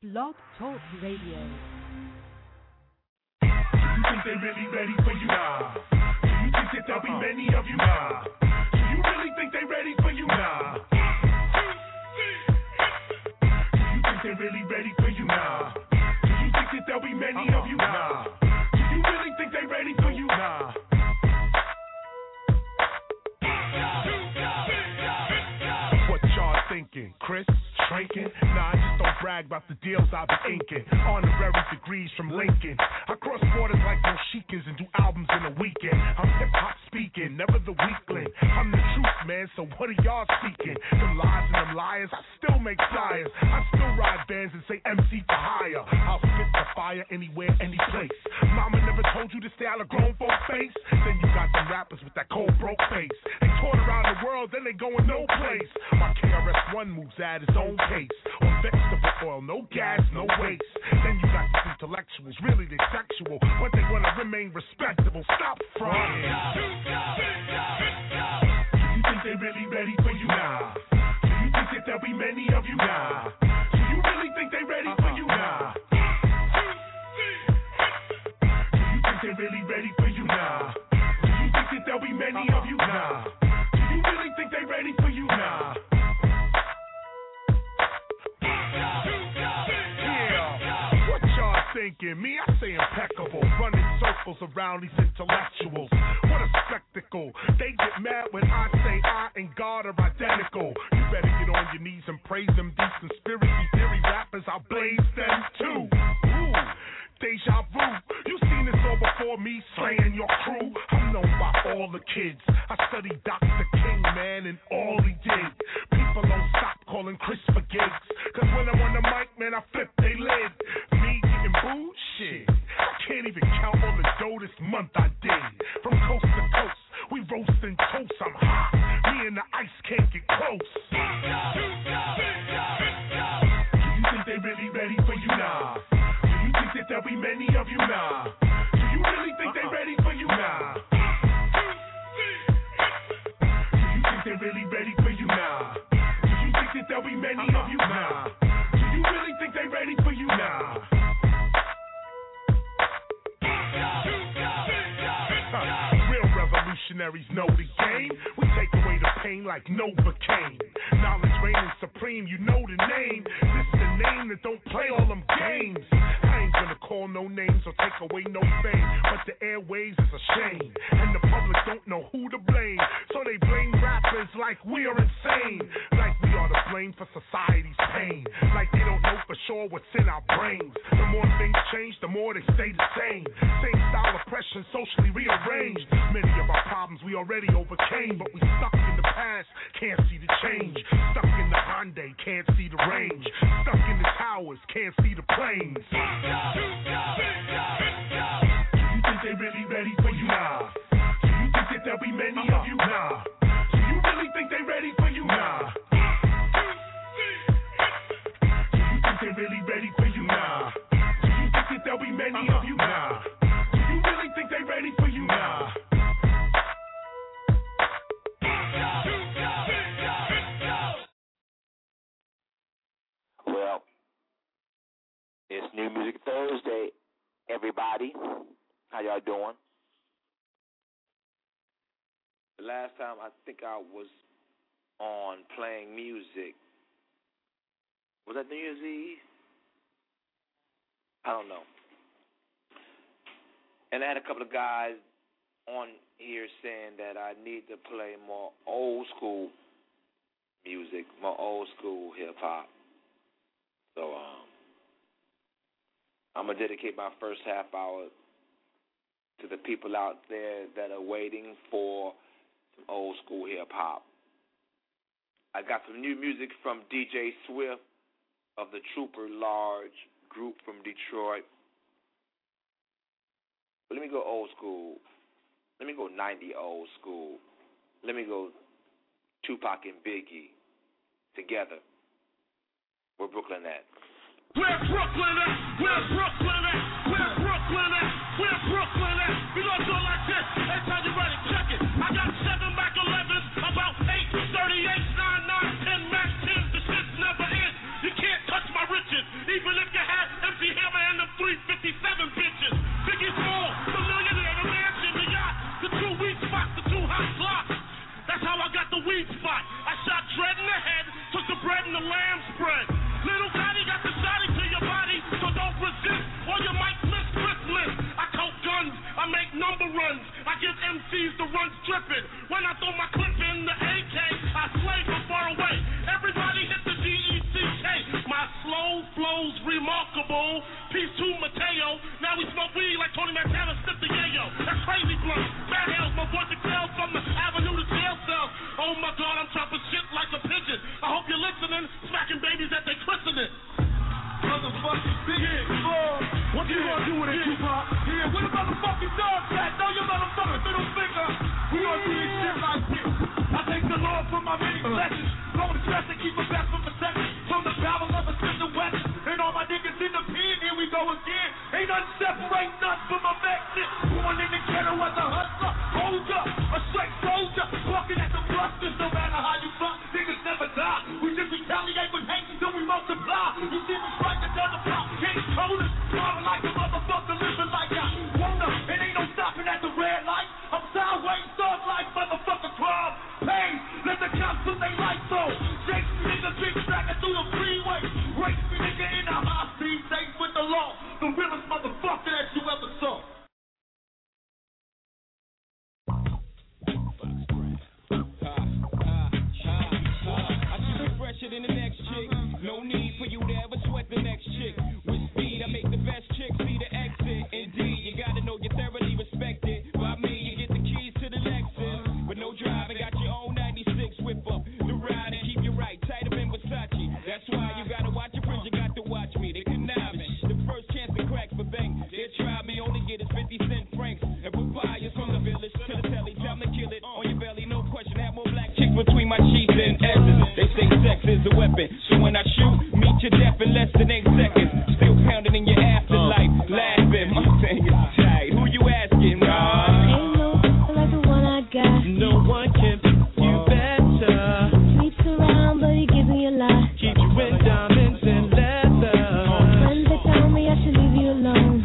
Blog Talk Radio. Do you think they really ready for you? Nah. Do you think that there'll be many of you? Nah. Do you really think they ready for you? Nah. Do you think they really ready for you? Nah. Do you think that there'll be many of you? Nah. Do you really think they ready for you? Nah. What y'all thinking, Chris? Shrinking? Nah, I just don't brag about the deals I be inking. Honorary degrees from Lincoln. I cross borders like Moshikans and do albums in a weekend. I'm hip-hop speaking, never the weakling. I'm the truth, man, so what are y'all seeking? Them lies and them liars, I still make flyers. I still ride bands and say MC for hire. I'll spit the fire anywhere, any place. Mama never told you to stay out of grown folk face? Then you got them rappers with that cold broke face. They toured around the world, then they going no place. My KRS-One moves at his own pace. On vegetable oil, no gas, no waste. Then you got these intellectuals, really they sexual, but they want to remain respectable. Stop fronting. Do you think they really ready for you? Nah. Do you think that there'll be many of you? Nah. Do you really think they ready for you? Nah. Do you think they really ready for you? Nah. Do you think that there'll be many of you? Nah. Do you really think they ready for you? Nah. Thinking me, I say impeccable, running circles around these intellectuals. What a spectacle! They get mad when I say I and God are identical. You better get on your knees and praise them. These conspiracy theory rappers, I blaze them too. Ooh, deja vu. You seen this all before me, slaying your crew. I'm known by all the kids. I studied Dr. King, man, and all he did. People don't stop calling Chris for gigs, cause when I'm on the mic, man, I flip they lid. Shit, I can't even count all the dough this month I did. From coast to coast, we roasting toast. I'm hot. Me and the ice can't get close. Do you think they really ready for you? Nah. Do you think that there'll be many of you? Nah. Do you really think they ready for you? Nah. Do you think they really ready for you? Nah. Do you think that there'll be many of you? Nah. Do you really think they ready for you? Nah. Revolutionaries know the game. We take away the pain like Novocaine. Knowledge reigning supreme, you know the name. This is the name that don't play all them games. I ain't gonna call no names or take away no fame, but the airwaves is a shame, and the public don't know who to blame. So they blame rappers like we are insane, like we are to blame for society's pain, like they don't know for sure what's in our brains. The more things change, the more they stay the same. Same style oppression, socially rearranged. Many of our problems we already overcame, but we stuck in the past, can't see the change. Stuck in the Hyundai, can't see the range. Stuck in the towers, can't see the planes. Do you think they really ready for you? Nah. Do you think that there'll be many of you? Nah. Do you really think they ready for you? Nah. Do you think they really ready for you? Nah. Do you think that there'll be many of you? Nah. Do you really think they ready for you? Nah. Well, it's New Music Thursday, everybody. How y'all doing? The last time I think I was on playing music, was that New Year's Eve? I don't know. And I had a couple of guys on here saying that I need to play more old school music, more old school hip hop. So I'm going to dedicate my first half hour to the people out there that are waiting for some old school hip hop. I got some new music from DJ Swift of the Trooper Large group from Detroit. But let me go old school. Let me go 90 old school. Let me go Tupac and Biggie together. Where Brooklyn at? Where Brooklyn at? Where Brooklyn at? Where Brooklyn at? Where Brooklyn at? We gonna do it like this. Every time you ready, check it. I got 7 Mac 11s, about 8, 38, 9, 10 Mac 10. The shit's never end. You can't touch my riches, even if you remarkable. Peace to Mateo. Now we smoke weed like Tony Montana sniffed the yayo. That's crazy blunt. Bad hells, my voice excels from the avenue to jail cells. Oh my God, I'm chopping shit like a pigeon. I hope you're listening, smacking babies at their christening. Motherfucking big what you gonna do with it, Tupac? Yeah, what a motherfucking dog cat? Know your motherfucking middle finger. We gonna do this shit like this. I thank the Lord for my many blessings. Don't stress and keep it back from protection. From the barrel of a sister weapon. And all my niggas in the pen, here we go again. Ain't nothing separate nothing from my Mexican. Born in the ghetto as a hustler, soldier, a straight soldier. Walking at the busters, no matter how you fuck, niggas never die. We just retaliate with hate, then we multiply. You see me strike another pop, can't hold us. Driving like a motherfucker, living like I wanna. It ain't no stopping at the red light. I'm sideways, thug like motherfucker crime. Pain, let the cops put their lights on. Shake me, nigga, big tracker through the freeway. Race me, nigga, in the high speed, safe with the law. The realest motherfucker that you ever saw. I keep it fresher than the next chick. No need for you to ever sweat the next chick. With speed, I make the best chick see the exit. Indeed, you gotta know you're thoroughly respected. By me, you get the keys to the Lexus. But no driving, got your own 96 whip up. The ride and keep you right, tight up in Versace. That's why you gotta watch your friends, you got to watch me. They conniving. The first chance to crack for bang. They try me, only get is 50 cent francs. And papayas from the village to the telly. Time to kill it on your belly, no question. Have more black chicks between my cheeks and S's. They say sex is a weapon. So when I shoot, meet your death in less than 8 seconds. Still pounding in your afterlife. Laughing, my thing is tight. Who you asking, Ron? Ain't no like the one I got. No one can do you better. Sleeps around, but he gives me a lot. Keep you in diamonds and leather. Friends that tell me I should leave you alone.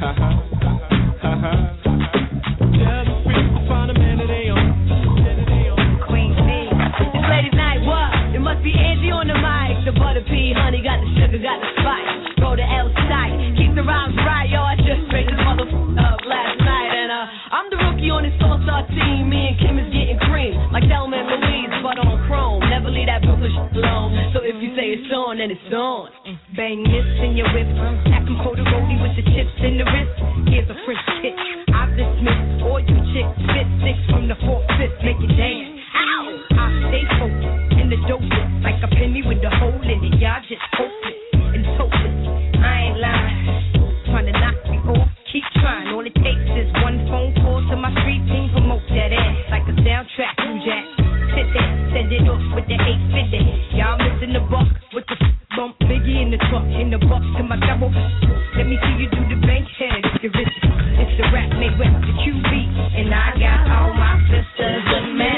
Tell the freaks to find a man that they own. Queen B. It's ladies' night, what? It must be Angie on the mic. The butter pea, honey, got the sugar, got the spice. Go to L site, keep the rhymes right, yo. I just straight this motherfucker up last night. And I'm the rookie on this all-star team. Me and Kim is getting cream. Like Thelma and Louise, but on chrome. Never leave that Brooklyn alone. So if you say it's on, then it's on. Bang this in your whip. Act them cold roadie with the chips in the wrist. Here's a French kick. I dismiss all you chicks. Spit six from the 4th, make it dance. Ow! I stay focused in the dope like a penny with a hole in it. Y'all just hopeless and hopeless. I ain't lying. Trying to knock me off. Keep trying. All it takes is one phone call to my street team. Promote that ass like a soundtrack. You jack. Sit there, send it off with the 850. Y'all missing the buck with the bump. Biggie in the truck, in the buck to my double. Let me see you do the bank head. You're rich. It's the rap made with the QB. And I got all my sisters with me.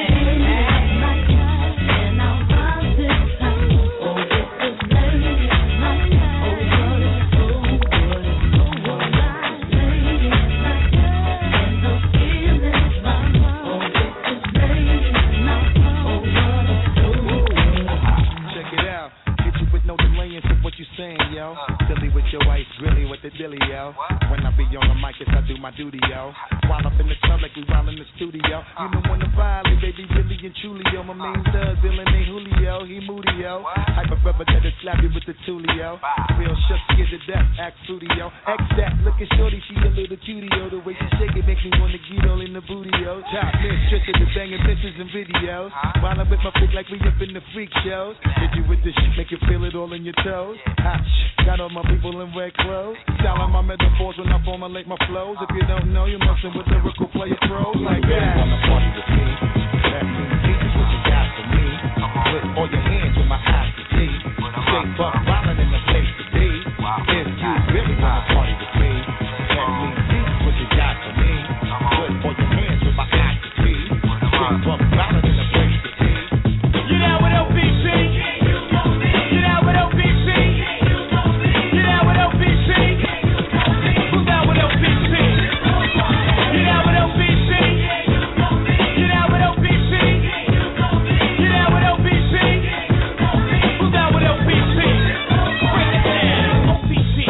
Yo, silly with your ice grilly with the dilly, yo. When I be on the mic, I do my duty, yo. While up in the club like we while in the studio. You know when the violin, baby, really and truly, yo. My main thug, Dylan ain't Julio, he moody, yo. Hyper rubber that slap you with the tulio. Real shook, scared to death, act fruity, yo. X that, looking shorty, she a little cutie, yo. The way she shake it make me wanna get all in the booty, yo. Top mistress of the banging pictures and videos. While I'm with my freak like we up in the freak shows. Hit you with this shit, make you feel it all in your toes. Hot shit, got all my people in red clothes. Styling my metaphors when I formulate my flows. If you don't know, you're messing with lyrical player pros like that. Wanna party with me? That means is what you got for me. Put all your hands with my eyes to see. Stay buck violent in the place to be. If you really wanna party with me, that means is what you got for me. Put all your hands with my eyes to see. Stay buck violent in the place to be. You down with LBC? You down with LBC? You down with LBC? Who's down with LBC? You down with LBC? You down with LBC? You down with LBC? Who's down with LBC? Break it down. OBC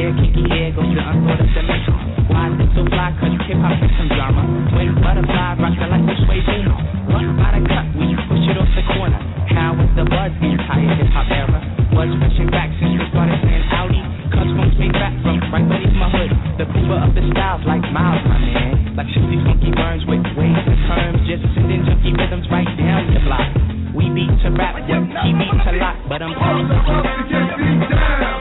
hair, kinky hair, goes to unthought of dimension. Why is it so fly? Cause hip-hop is some drama. When butterfly, rock the light, which way they know. What about a cut when you push it off the corner? How was the buzz the entire hip-hop era? Was pushing back since we started saying Audi. Cause funks made rap from right beneath my hood. The people of the styles like Miles, my man. Like 60 funky burns with waves and terms. Just sending junky rhythms right down the block. We beat to rap, he beat to lock. But I'm supposed to get beat down.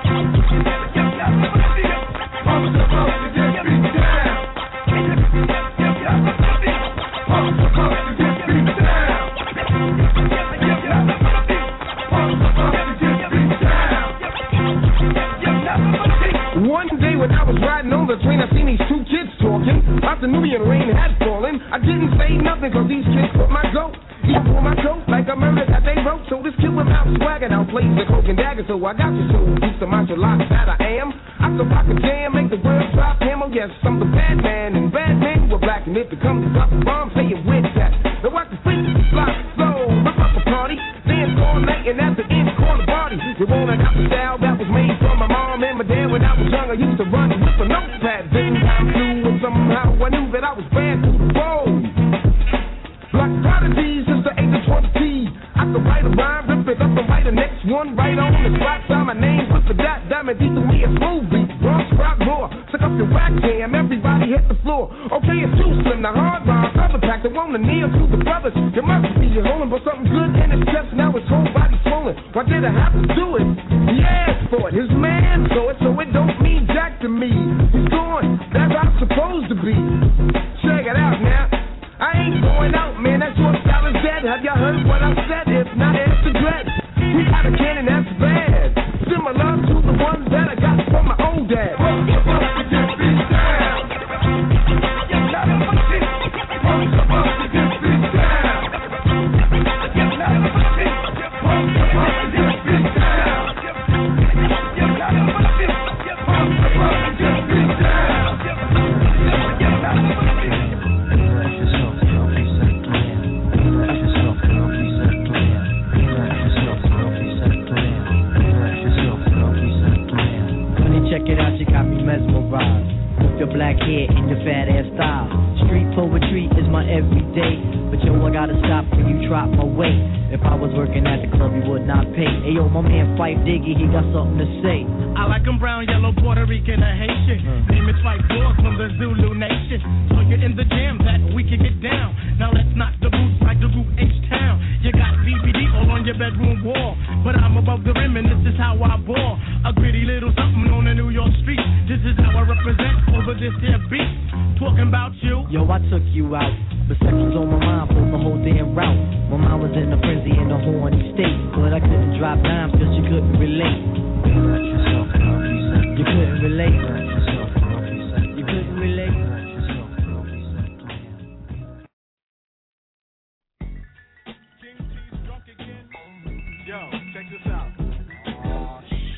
One day when I was riding on the train, I seen these two kids talking. About the Nubian rain had fallen. I didn't say nothing cause these kids put my goat. He pulled my coat like a murder that they wrote. So this kid went out swagging out, plays the coke and dagger. So I got you so used to macho lock that I am. I could rock a jam, make the world drop him. Oh yes, I'm the bad man, and bad men were black. And if it comes to drop a bomb, say it with that. Now I can freak, fly, slow, rip up a party, dance all night, and at the end, call the party. You wanna got the style that was made from my mom and my dad when I was young. I used to run with a notepad. Then I flew, and somehow I knew that I was bad to the road. Like prodigy since the age of 20. I could write a rhyme, rip it up and write the next one right on the spot. Sign my name with the dot, diamond, D to me a smooth beat. Bronx rock roar, suck up your whack jam, everybody hit the floor. Okay, it's too slim, the hard rhyme, cover pack, they wanna kneel to the brothers. You must be holding for something good in his chest, now his whole body swollen. Why did I have to do it? He asked for it, his man saw it, so it don't mean jack to me. He's gone, that's how I'm supposed to be. Check it out now. I ain't going out, man, that's your style is dead. Have y'all heard what I said? If not, it's regret. We got a cannon that's bad, similar to the one that I got from my old dad. Your black hair and your fat ass style. Street poetry is my everyday. But yo, I gotta stop when you drop my weight. If I was working at the club, you would not pay. Hey yo, my man Fife Diggy, he got something to say. I like him brown, yellow, Puerto Rican, or Haitian. Name is Fife Dog from the Zulu Nation. So you're in the jam that we can get down. Now let's knock the boots like the group H-Town. You got BBD all on your bedroom wall. But I'm above the rim and this is how I ball. A gritty little something on the New York street. This is how I represent over this here beat. Talking about you. Yo, I took you out. But sex was on my mind for the whole damn route. My mind was in a frenzy in a horny state. But I couldn't drop dimes cause you couldn't relate. You couldn't relate. You couldn't relate. Yo, check this out. Oh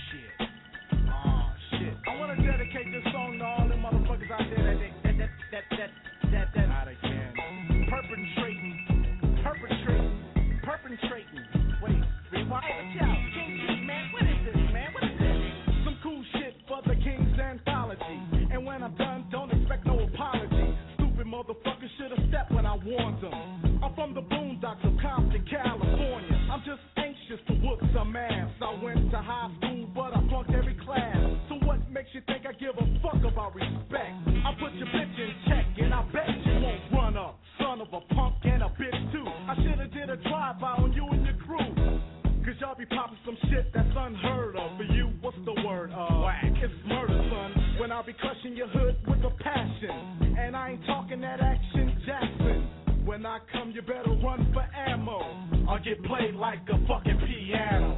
shit. I wanna dedicate this song to all them motherfuckers out there that out again. Perpetrating. Wait, rewind it out. King, man, what is this, man? What is this? Some cool shit for the King's anthology. And when I'm done, don't expect no apology. Stupid motherfuckers should've stepped when I warned them. I'm from the boondocks of Compton, California. I'm just anxious to whoop some ass. I went to high school, but I flunked every class. So what makes you think I give a fuck about respect? I put your bitch in check, and I bet you won't run up. Son of a punk and a bitch too. I should've did a drive-by on you and your crew. Cause y'all be popping some shit that's unheard of. For you, what's the word? Whack. It's murder, son. When I be crushing your hood with a passion. And I ain't talking that Action Jackson. When I come, you better run for ammo. Or get played like a fucking piano.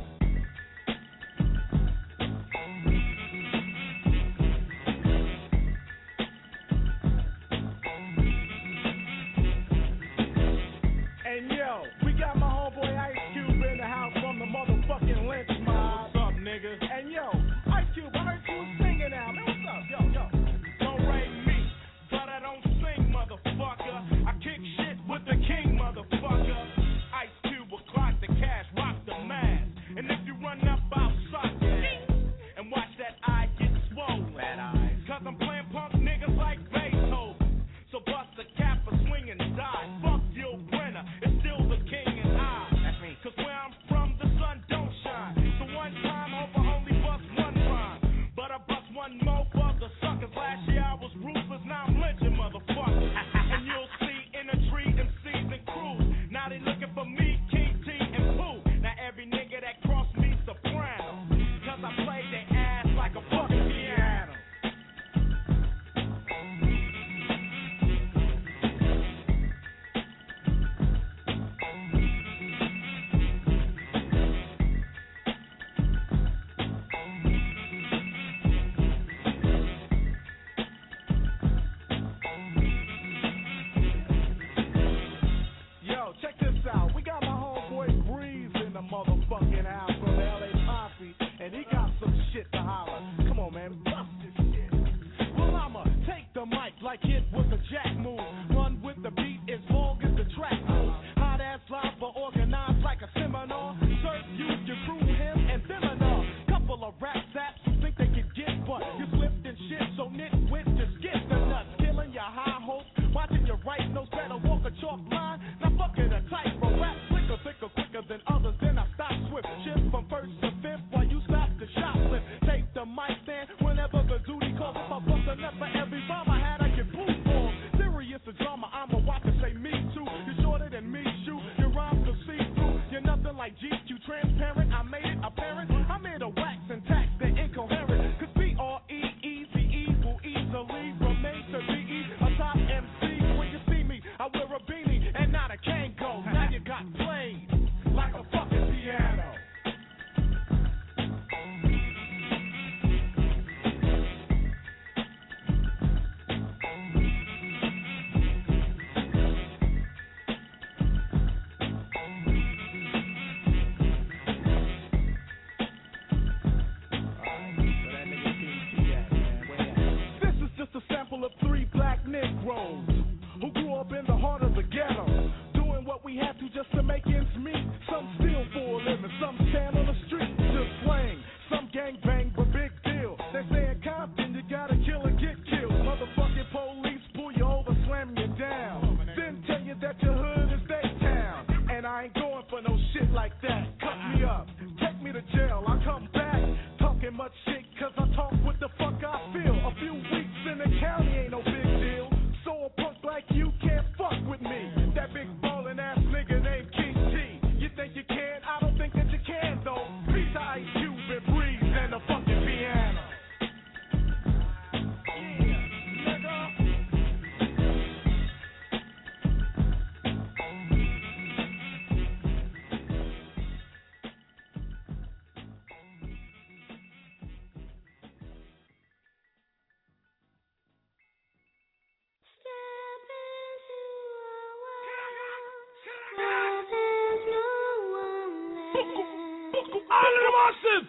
And yo, we got my homeboy Ice Cube in the house from the motherfucking Lynch Mob. What's up, nigga? And yo, Ice Cube, I heard you was singing now. Man, what's up? Yo. Don't rate me, but I don't sing, motherfucker. I kick shit with the king, motherfucker. Ice Cube will clock the cash, rock the mask. And like it was a jack move. Run with the beat as long as the track moves. Hot ass lava organized like a seminar. Serve you, your crew, him, and seminar. Couple of rap zaps who think they can get, but you slipped and shit, so nitwit just get the nuts. Killing your high hopes, watching your right nose better walk a chalk line. Now fucking a tight for rap quicker, thicker, quicker than others. Then I stop swift, shift from first to fifth while you stop the shoplift. Take the mic stand whenever the duty calls. If I bust a nut for every rhyme I had, I get booed for. Serious the drama, I'ma watch and say me too. You're shorter than me, shoot. Your rhymes will see through. You're nothing like GQ, transparent. I made it apparent. I made a wax and tax, they're incoherent. Cause B-R-E-E-Z-E will easily remain to be a top MC. When you see me, I wear a beanie and not a Kango. Now you got played like a fucking piano. A sample of 3 black Negroes who grew up in the heart of the ghetto, doing what we had to just to make ends meet. Some steal for a living, some stand on the street just playing. Some gang bang, but big deal. They say in Compton you gotta kill or get killed. Motherfucking police pull you over, slam you down, then tell you that your hood is their town. And I ain't going for no shit like that. Cut me up, take me to jail. I come back talking much shit cause I talk what the fuck I feel. A few weeks in the county ain't no big deal. So a punk like you can't fuck with me. That big ballin' ass nigga named King T. You think you can? I don't think that you can though. Beat the Ice Cube and Breeze and the fucking piano. All of the masses.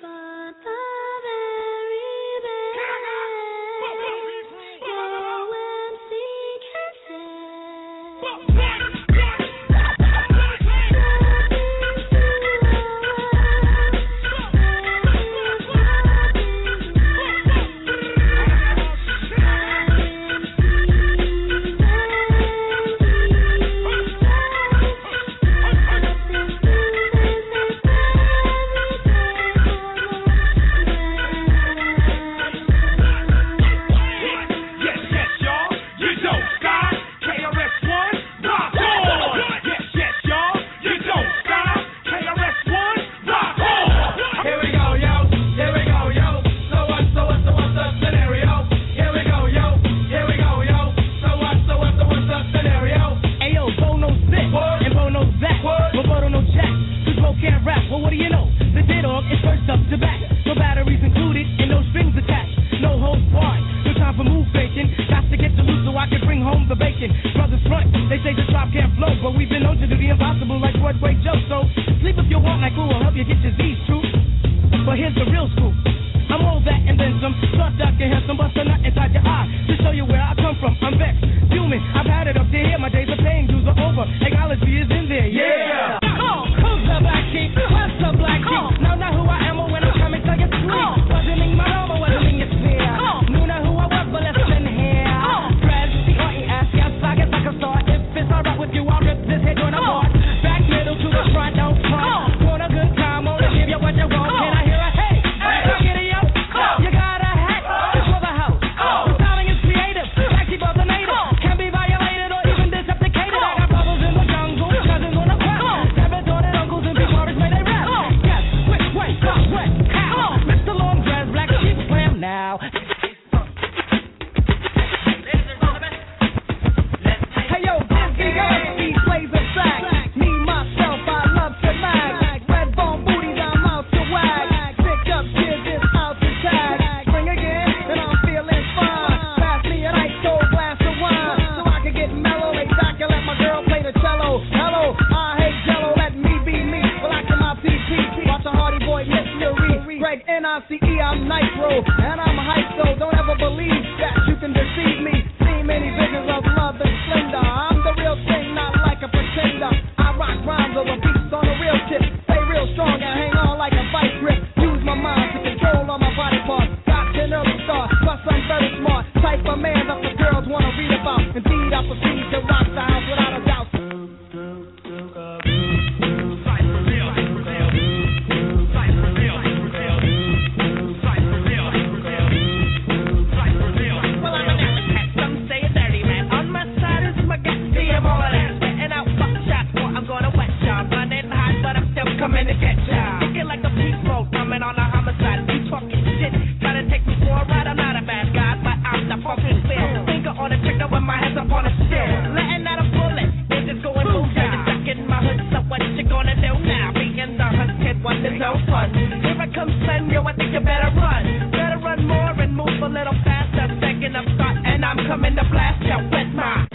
I'm in the blast out with my.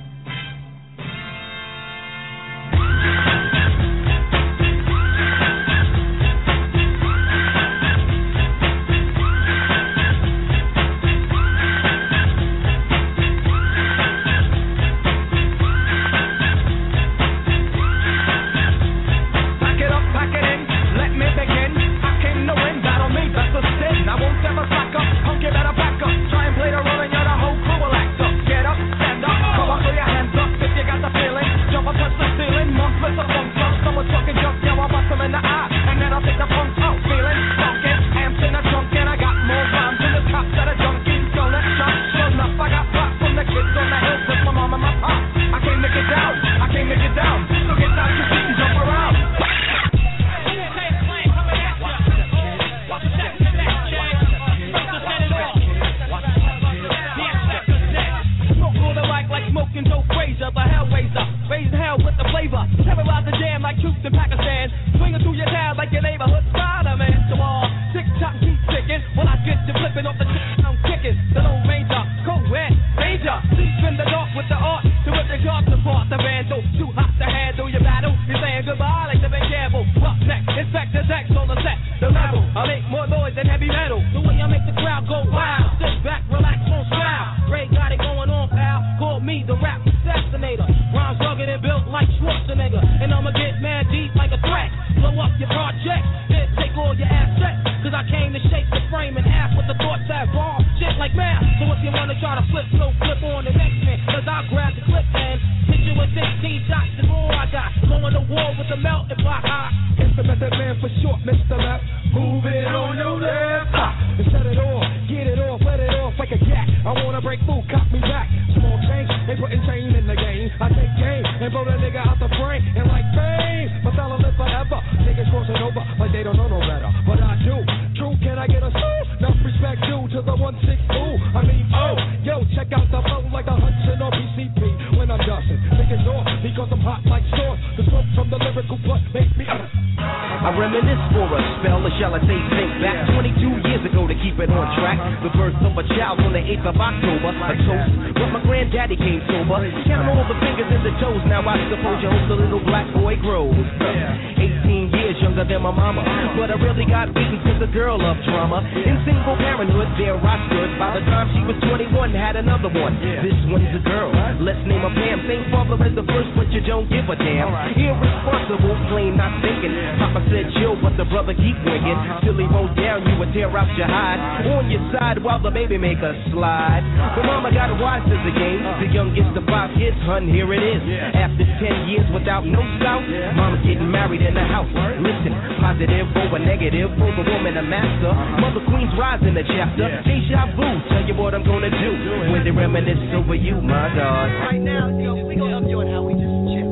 Baby make a slide. But mama got wise to the game. The youngest of 5 kids, hun, here it is. After 10 years without no doubt, mama's getting married in the house. Listen, positive over negative, for the woman a master. Mother Queen's rise in the chapter. Deja vu, tell you what I'm gonna do when they reminisce over you, my God. Right now, yo, we gonna up you on how we just chill.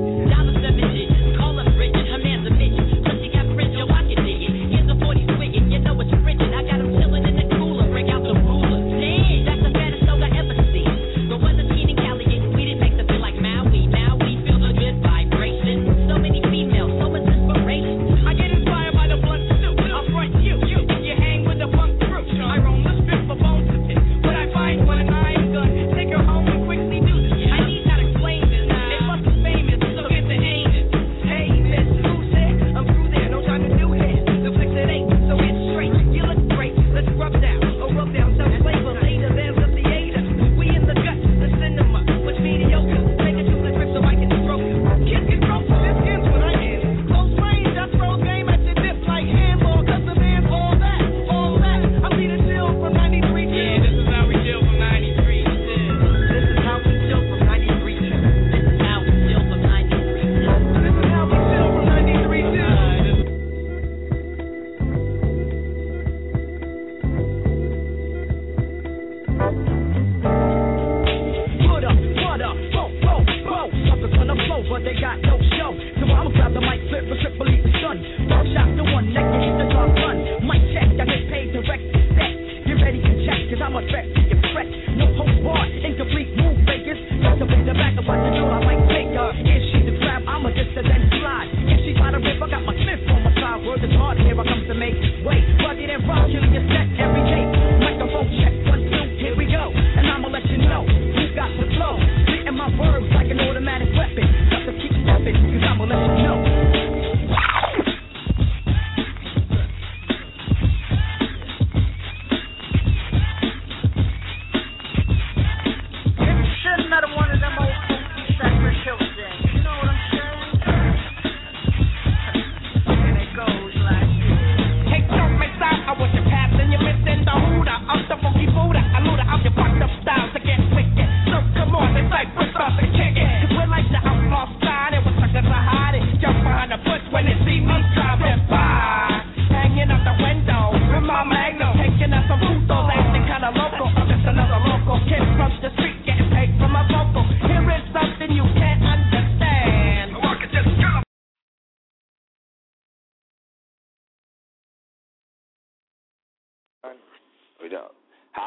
$7 call us rich, her man's a bitch. Plus she got fridge, yo, I can dig it. Here's a 40 swinging, you know it's frigid. I got him chilling in the cooler, break out the ruler. That's the fattest dog I ever seen. The weather's keen in Cali, we didn't make the feel like Maui. Now we feel the good vibration. So many females, so much inspiration. I get inspired by the blunt suit. I'll front you. You hang with the punk crew. I roam the strip for bones to pick. But I find one and I ain't gun. Take her home and quickly do this. I need not explain this. They must be famous.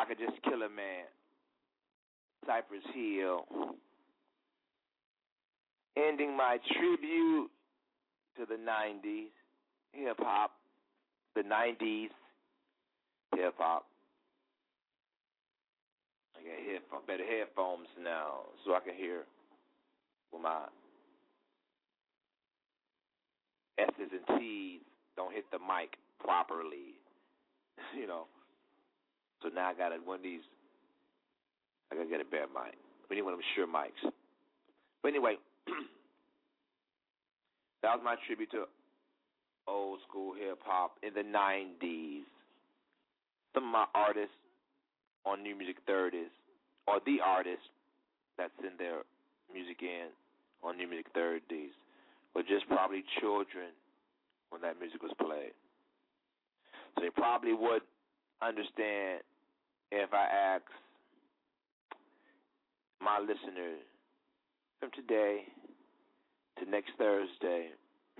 Could Just Kill a Man, Cypress Hill. Ending my tribute to the 90s hip-hop, the 90s hip-hop. I got better headphones now so I can hear with my S's and T's don't hit the mic properly, So now I got one of these. I gotta get a better mic. We need one of them sure mics. But anyway, that was my tribute to old school hip hop in the 90s. Some of my artists on New Music 30s, or the artists that send their music in on New Music 30s, were just probably children when that music was played. So they probably would understand if I asked my listeners from today to next Thursday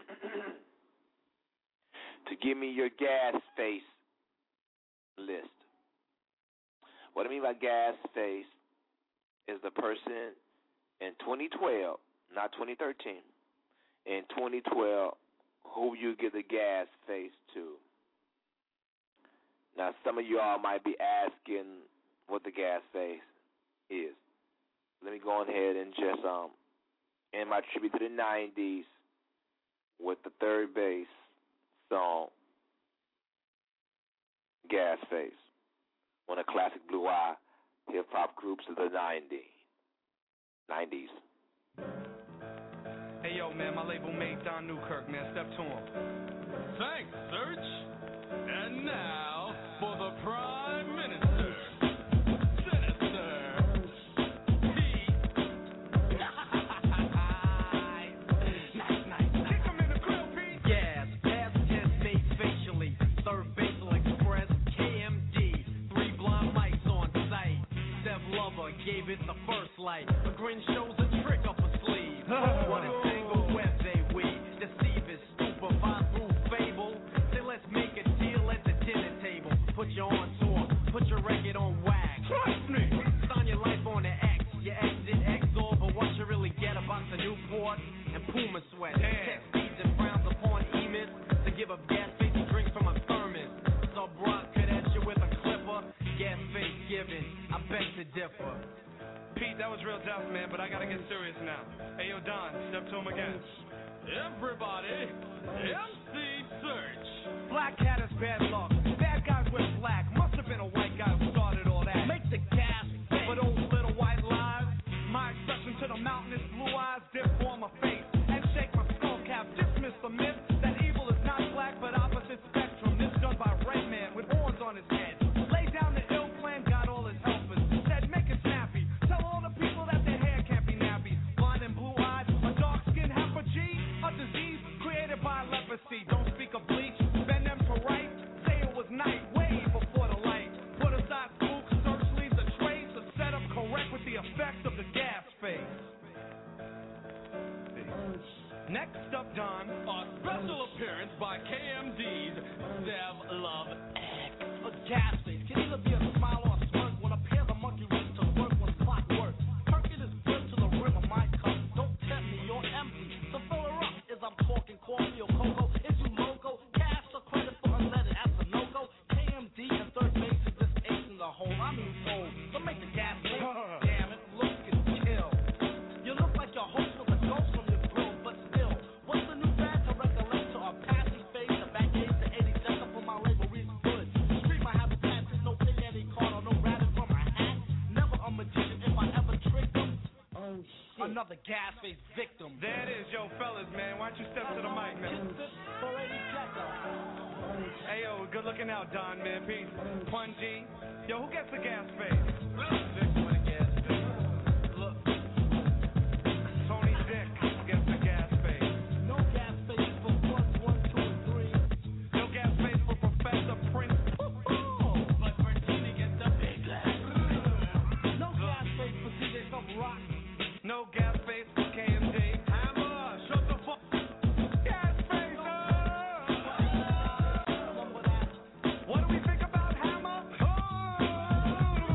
to give me your gas face list. What I mean by gas face is the person in 2012, not 2013, in 2012, who you give the gas face to. Now, some of you all might be asking what the gas face is. Let me go ahead and just end my tribute to the 90s with the third bass song, Gas Face, one of the classic Blue Eye hip-hop groups of the 90s. Hey, yo, man, my label mate, Don Newkirk, man. Step to him. Thanks, Search. And now, for the Prime Minister, Sinister Pete. Nice. Kick him in the grill, Pete. Gas, past tense, made facially. Third Basal Express, KMD. 3 blind mics on site. Sev Lover gave it the first light. A grin shows a trick up a sleeve. What a tangle web they weave. Deceive is supervised through fable. Say let's make a deal at the dinner table. Put you on tour, put your record on wax. Trust me. Sign your life on the X. You exit exor, but what you really get about the Newport and Puma sweat. Text feeds and frowns upon emits to give up gas face drinks from a thermos. Sub Rock could at you with a clipper. Gas face given, I beg to differ. Pete, that was real tough, man, but I gotta get serious now. Hey, yo, Don, step to him again. Everybody, MC Search. Black cat is bad luck. Bad guys wear black. Must have been a white guy who started all that. Make the gas for those little white lies. My expression to the mountainous blue eyes dip for my face and shake my skull cap. Dismiss the myth that evil is not black but opposite spectrum. This done by red man with horns on his head. Lay down the ill plan, got all his helpers. Said make it snappy. Tell all the people that their hair can't be nappy. Blind and blue eyed, a dark skin half a G, a disease created by leprosy. Don't speak of bleach, bend them to right. Say it was night, way before the light. Put aside spook, search leaves a trace. A setup correct with the effects of the gas face. Next up, Don, A special appearance by KMD's Sev Love X. A gas face can either be a smile or a smirk when a pair of monkey wrists to work when clock works. Perkin is good to the rim of my cup. Don't tempt me, you're empty. So fill her up as I'm talking coffee or cocoa. Is you loco? Cash or credit for unleaded, that's a no-go. KMD and third base is just ace in the hole. I mean soul. So make the gas face. Damn it, look and kill. You look like your host was a ghost from your grill, but still. What's the new fad to recollect to a passing face? The back days to 80 cents up for my label reads good. Street my habitat, there's no pig any card or no rabbit from my hat. Never a magician if I ever tricked them. Oh shit. Another gas face victim. There it is, yo, fellas, man. Why don't you step to the mic, man? Hey, yo, good looking out, Don, man. Peace. Pun G. Yo, who gets the gas face? Victim with a gas face. Look. Tony Dick gets the gas face. No gas face for plus 1, 2, and 3. No gas face for Professor Prince. But Bertini gets the big glass. No gas face for DJ Sub Rock. No gas face for KMD. Hammer, shut the fuck. Gas face! What do we think about Hammer? Oh,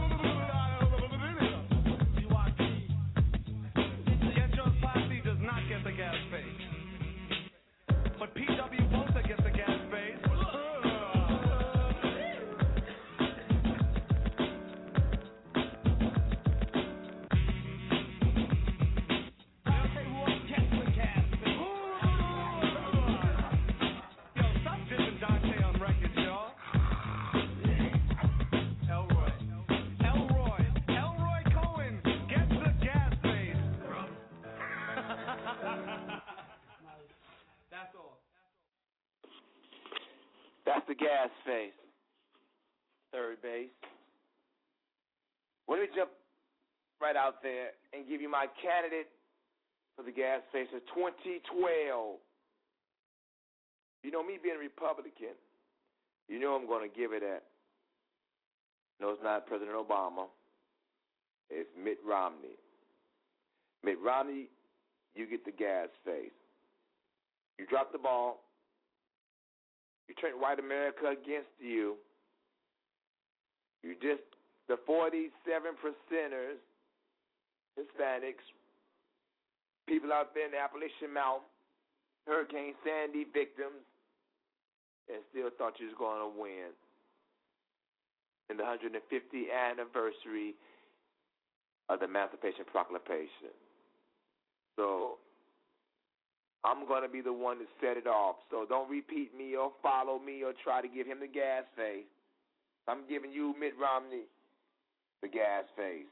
That's the gas face. Third base. Let me jump right out there and give you my candidate for the gas face of 2012. You know, me being a Republican, you know I'm going to give it at. No, it's not President Obama. It's Mitt Romney. Mitt Romney, you get the gas face. You drop the ball. You turn white America against you. You just, the 47%ers, Hispanics, people out there in the Appalachian Mountain, Hurricane Sandy victims, and still thought you was going to win in the 150th anniversary of the Emancipation Proclamation. So I'm going to be the one to set it off. So don't repeat me or follow me or try to give him the gas face. I'm giving you, Mitt Romney, the gas face.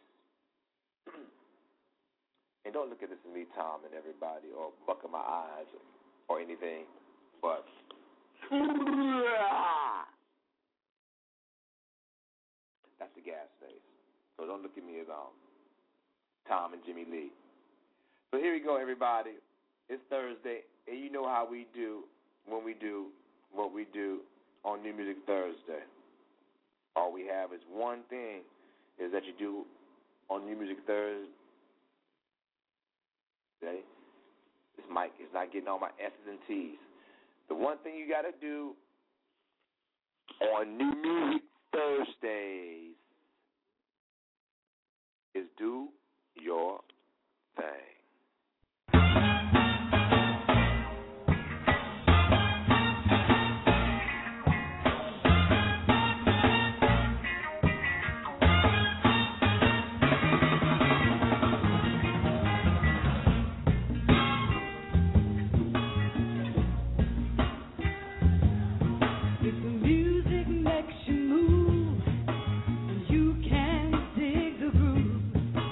And don't look at this as me, Tom, and everybody, or bucking my eyes or anything, but that's the gas face. So don't look at me as Tom and Jimmy Lee. So here we go, everybody. It's Thursday, and you know how we do when we do what we do on New Music Thursday. All we have is one thing is that you do on New Music Thursday. This mic is not getting all my S's and T's. The one thing you got to do on New Music Thursdays is do your thing. Music makes you move, you can dig the groove.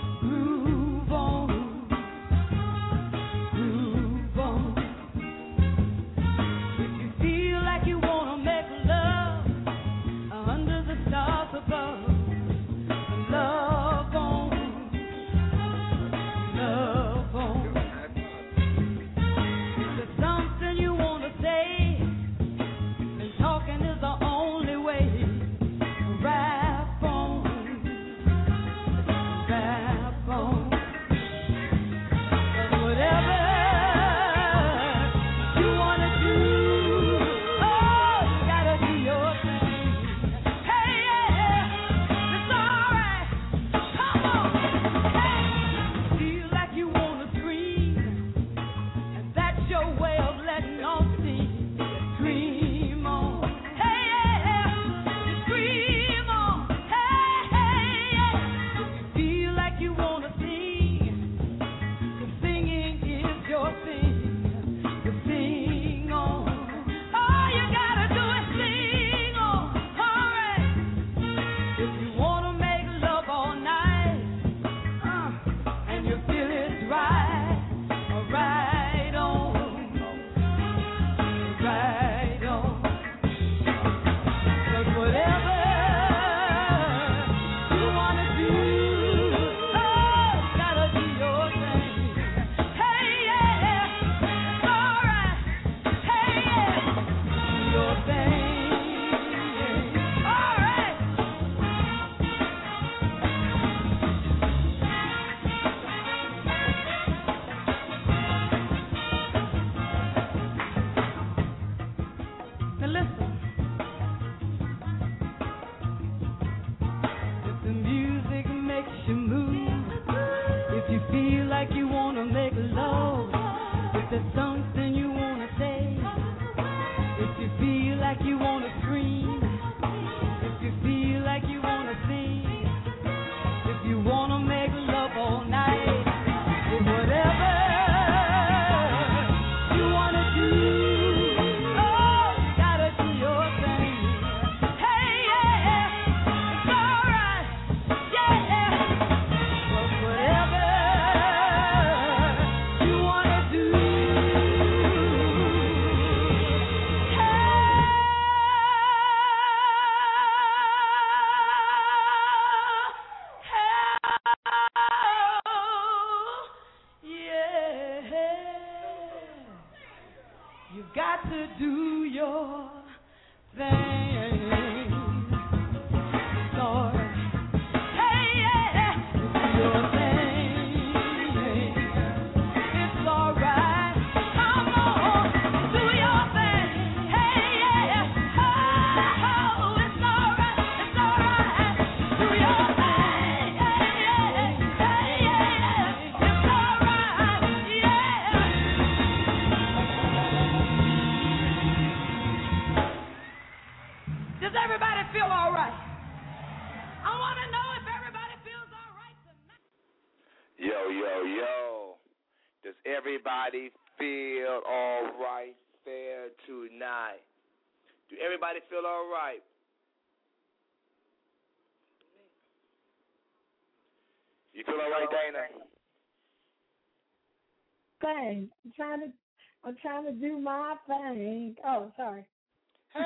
to do your thing. Lord, hey, yeah, do your thing. It's alright. Come on, do your thing. Hey, yeah, oh, it's alright. It's alright. Do your thing. Hey, yeah, it's alright. Yeah. Does everybody feel all right? I want to know if everybody feels all right tonight. Yo, yo, yo. Does everybody feel all right there tonight? Do everybody feel all right? You feel all right, Dana? Thing. I'm trying to do my thing. Oh, sorry. Hey.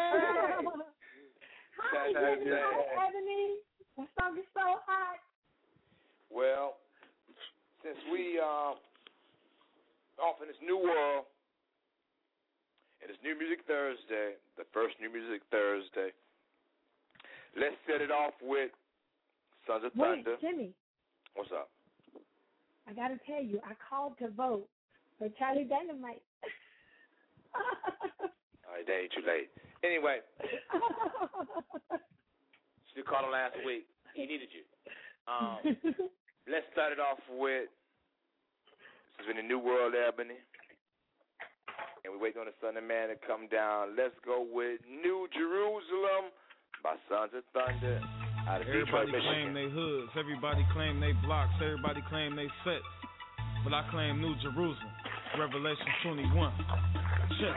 Hi, Ebony. My song is so hot. Well, since we off in this new world, and it's New Music Thursday, the first New Music Thursday, let's set it off with Sons of Thunder. Wait, Jimmy. What's up? I got to tell you, I called to vote for Charlie Dynamite. All right, that ain't too late. Anyway, you called him last week. He needed you. Let's start it off with, this is in the New World, Ebony, and we're waiting on the Son of Man to come down. Let's go with New Jerusalem by Sons of Thunder out of Detroit, Everybody claim they hoods, everybody claim they blocks, everybody claim they sets, but I claim New Jerusalem, Revelation 21. Check.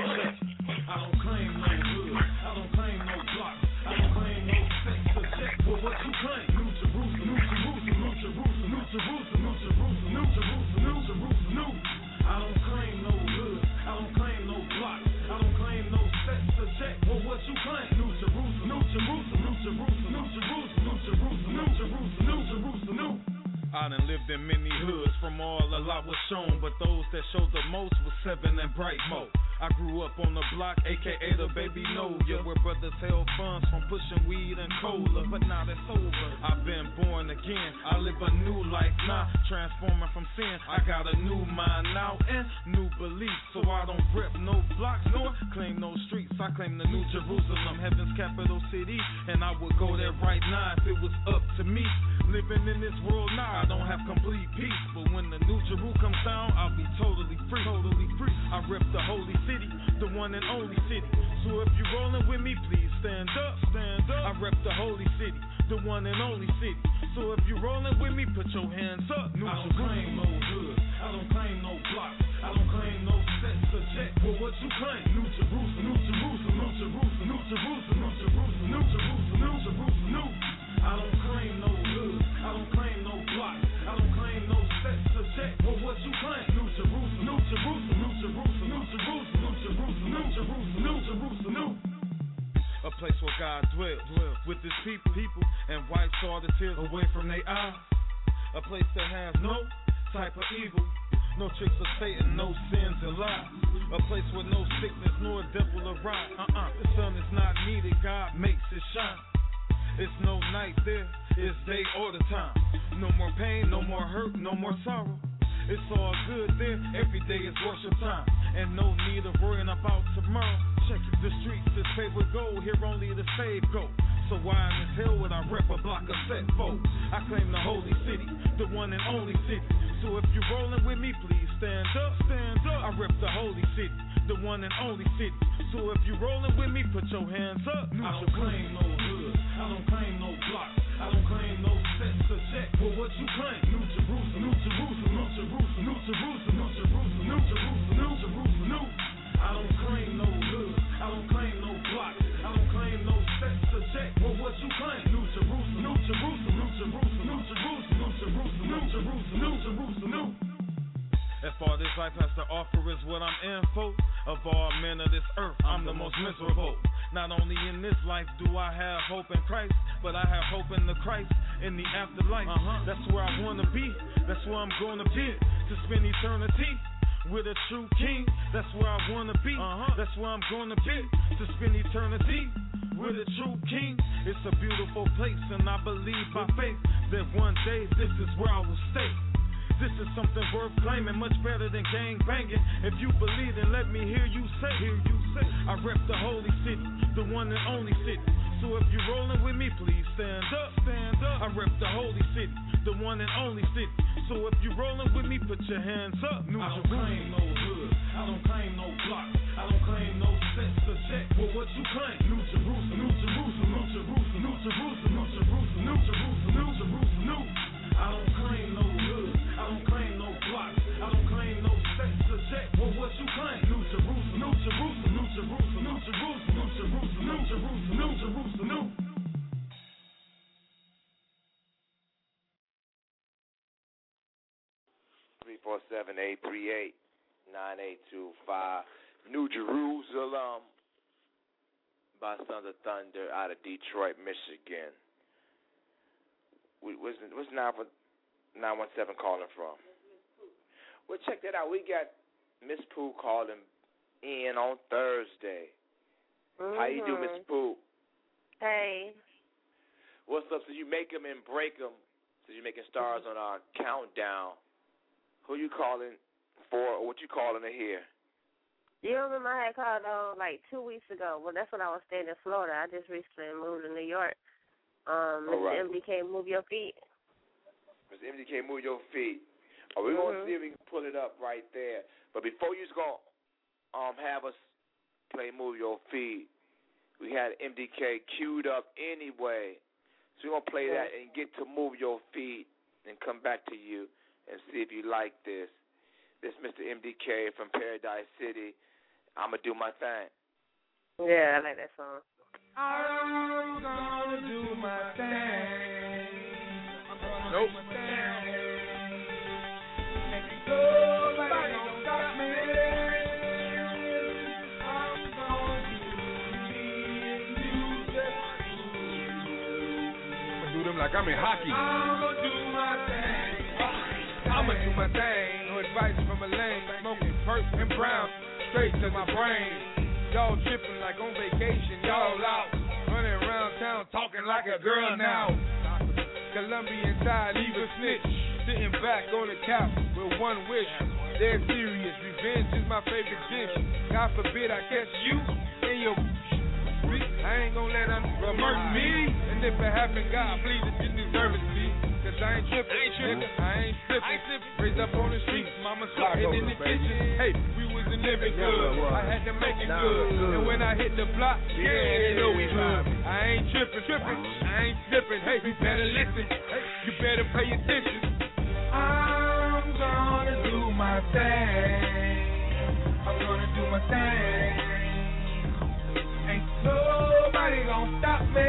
I don't claim no hood, I don't claim no blocks, I don't claim no sex or check. Well, what you claim? New Jerusalem, New Jerusalem, New Jerusalem, New Jerusalem, New Jerusalem, New Jerusalem, New Jerusalem, New. I don't claim no hood, I don't claim no blocks, I don't claim no sex or check. Well, what you claim? New Jerusalem, New Jerusalem, New Jerusalem, New Jerusalem, New Jerusalem, New Jerusalem, New Jerusalem, New. I done lived in many hoods, from all a lot was shown, but those that showed the most was 7 and Brightmo. I grew up on the block, a.k.a. the baby know ya, where brothers held funds from pushing weed and cola, but now that's over. I've been born again, I live a new life now, transforming from sin. I got a new mind now and new beliefs, so I don't rep no blocks nor claim no streets. I claim the New Jerusalem, heaven's capital city, and I would go there right now if it was up to me. Living in this world now, I don't have complete peace, but when the New Jerusalem comes down, I'll be totally free, totally free. I rep the holy city, the one and only city. So if you rolling with me, please stand up, stand up. I rep the holy city, the one and only city. So if you rolling with me, put your hands up. New I don't claim no hood, I don't claim no blocks, I don't claim no sets or check. Well, what you claim? New Jerusalem, New Jerusalem, New Jerusalem, New Jerusalem, New Jerusalem, New Jerusalem, New Jerusalem, New. I don't claim no hood, I don't claim no blocks, I don't claim no sets or check. Well, what you claim? New Jerusalem, New Jerusalem, New Jerusalem, New Jerusalem, New Jerusalem, New Jerusalem, New Jerusalem, New. A place where God dwells with his people and wipes all the tears away from their eyes. A place that has no type of evil, no tricks of Satan, no sins and lies. A place where no sickness nor devil arise. The sun is not needed, God makes it shine. It's no night there, it's day all the time. No more pain, no more hurt, no more sorrow. It's all good there, every day is worship time. And no need of worrying about tomorrow. Check it, the streets is paved with gold, here only the saved go. So why in this hell would I rep a block of set foes? I claim the holy city, the one and only city. So if you rolling with me, please stand up, stand up. I rep the holy city, the one and only city. So if you rolling with me, put your hands up. I don't claim no hood, I don't claim no blocks, I don't claim no sets or check. Well, what you claim? New Jerusalem, New Jerusalem, New Jerusalem, New Jerusalem, New Jerusalem, New Jerusalem, New Jerusalem, New. I don't claim no hood, I don't claim no blocks, I don't claim no sets or check. Well, what you claim? New Jerusalem, New Jerusalem, New Jerusalem, New Jerusalem, New Jerusalem, New Jerusalem, New Jerusalem, New. If all this life has to offer is what I'm in for, of all men of this earth, I'm the most miserable. Not only in this life do I have hope in Christ, but I have hope in the Christ in the afterlife. That's where I want to be, that's where I'm going to be, to spend eternity with a true king. That's where I wanna be. That's where I'm gonna be to spend eternity with a true king. It's a beautiful place, and I believe by faith that one day this is where I will stay. This is something worth claiming, much better than gang banging. If you believe, then let me hear you say. I rep the holy city, the one and only city. So if you're rolling with me, please stand up. I rep the holy city, the one and only city. So if you're rolling with me, put your hands up. I don't claim no hood, I don't claim no block, I don't claim no sets or check. Well, what you claim? New Jerusalem, New Jerusalem, New Jerusalem, New Jerusalem, New Jerusalem, New Jerusalem, New Jerusalem, New. I don't claim no hood, I don't claim no blocks, I don't claim no sets or check. Well, what you claim? New Jerusalem, New Jerusalem, New Jerusalem, New Jerusalem, New Jerusalem, New Jerusalem, New Jerusalem, New. 347-838-9825. New Jerusalem by Sons of Thunder out of Detroit, Michigan. What's 917 calling from? Well, check that out. We got Miss Pooh calling in on Thursday. How you doing, Miss Pooh? Hey. What's up? So you make them and break them. So you're making stars on our countdown. Who you calling for, or what you calling to hear? You remember I had called like 2 weeks ago. Well, that's when I was staying in Florida. I just recently moved to New York. Mr. Right. MDK, move your feet. Mr. MDK, move your feet. We're going to see if we can pull it up right there. But before you're going to have us play Move Your Feet, we had MDK queued up anyway. So we're going to play that and get to Move Your Feet and come back to you and see if you like this. This Mr. MDK from Paradise City. I'm going to do my thing. Yeah, I like that song. I'm gonna do my thing. Nope. Nobody gonna stop me. I'm gonna do me and you just I'm gonna do them like I'm in hockey. I'm gonna do my thing. I'ma do my thing. No advice from a lane. Smoking perks and brown straight to my brain. Y'all tripping like on vacation. Y'all out running around town talking like a girl now. Colombian tie, leave a snitch. Sitting back on the couch with one wish. Dead serious. Revenge is my favorite dish. God forbid I catch you in your. I ain't gonna let them murder me. And if it happen, God, please, that you deserve it, see. Cause I ain't tripping, nigga. I ain't slipping. Raised up on the streets, mama sliding in the kitchen. Hey, we wasn't living good. I had to make it good. And when I hit the block, yeah, they know we good. I ain't tripping. I ain't slipping. Hey, you better listen. Hey, you better pay attention. I'm gonna do my thing. I'm gonna do my thing. Ain't nobody gonna stop me.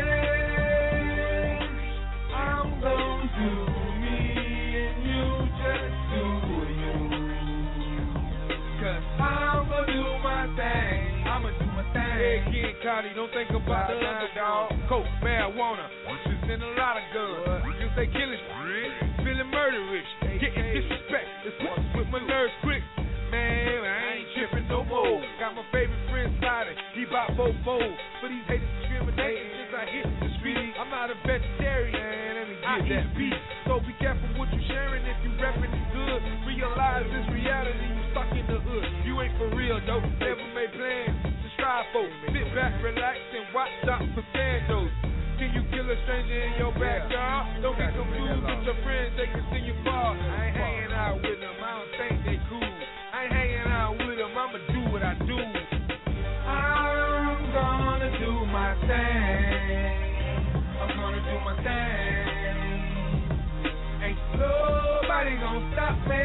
I'm gonna do me and you just do you. Cause I'm gonna do my thing. I'ma do my thing. Hey, Kid Cudi, don't think about the underdog. Coke, marijuana, just in a lot of guns. You say killing spree, feeling murderous, getting disrespect. It's with my nerves quick. Man, I ain't tripping no more. Got my favorite friend sliding. He bought both bowls. For these haters discriminating since I hit the street. I'm not a vegetarian. Man, let me get that beef. So be careful what you sharing if you repping it good. Realize this reality, you stuck in the hood. You ain't for real though. Never made plans to strive for. Sit back, relax, and watch Doc Costandos. Can you kill a stranger in your backyard? Don't get confused with your friends, they can see you fall. I ain't hanging out with them, I don't think they cool. I ain't hanging out with them, I'ma do what I do. I'm gonna do my thing. I'm gonna do my thing. Ain't nobody gonna stop me.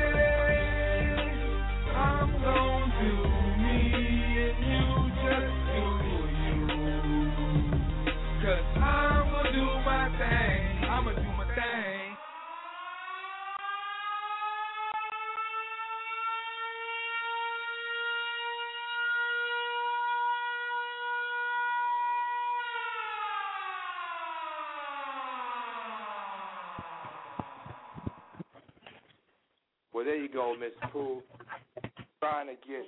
I'm gonna do me and you just do you. Cause I'm gonna do my thing. I'ma do my thing. Well, there you go, Miss Pooh. trying to get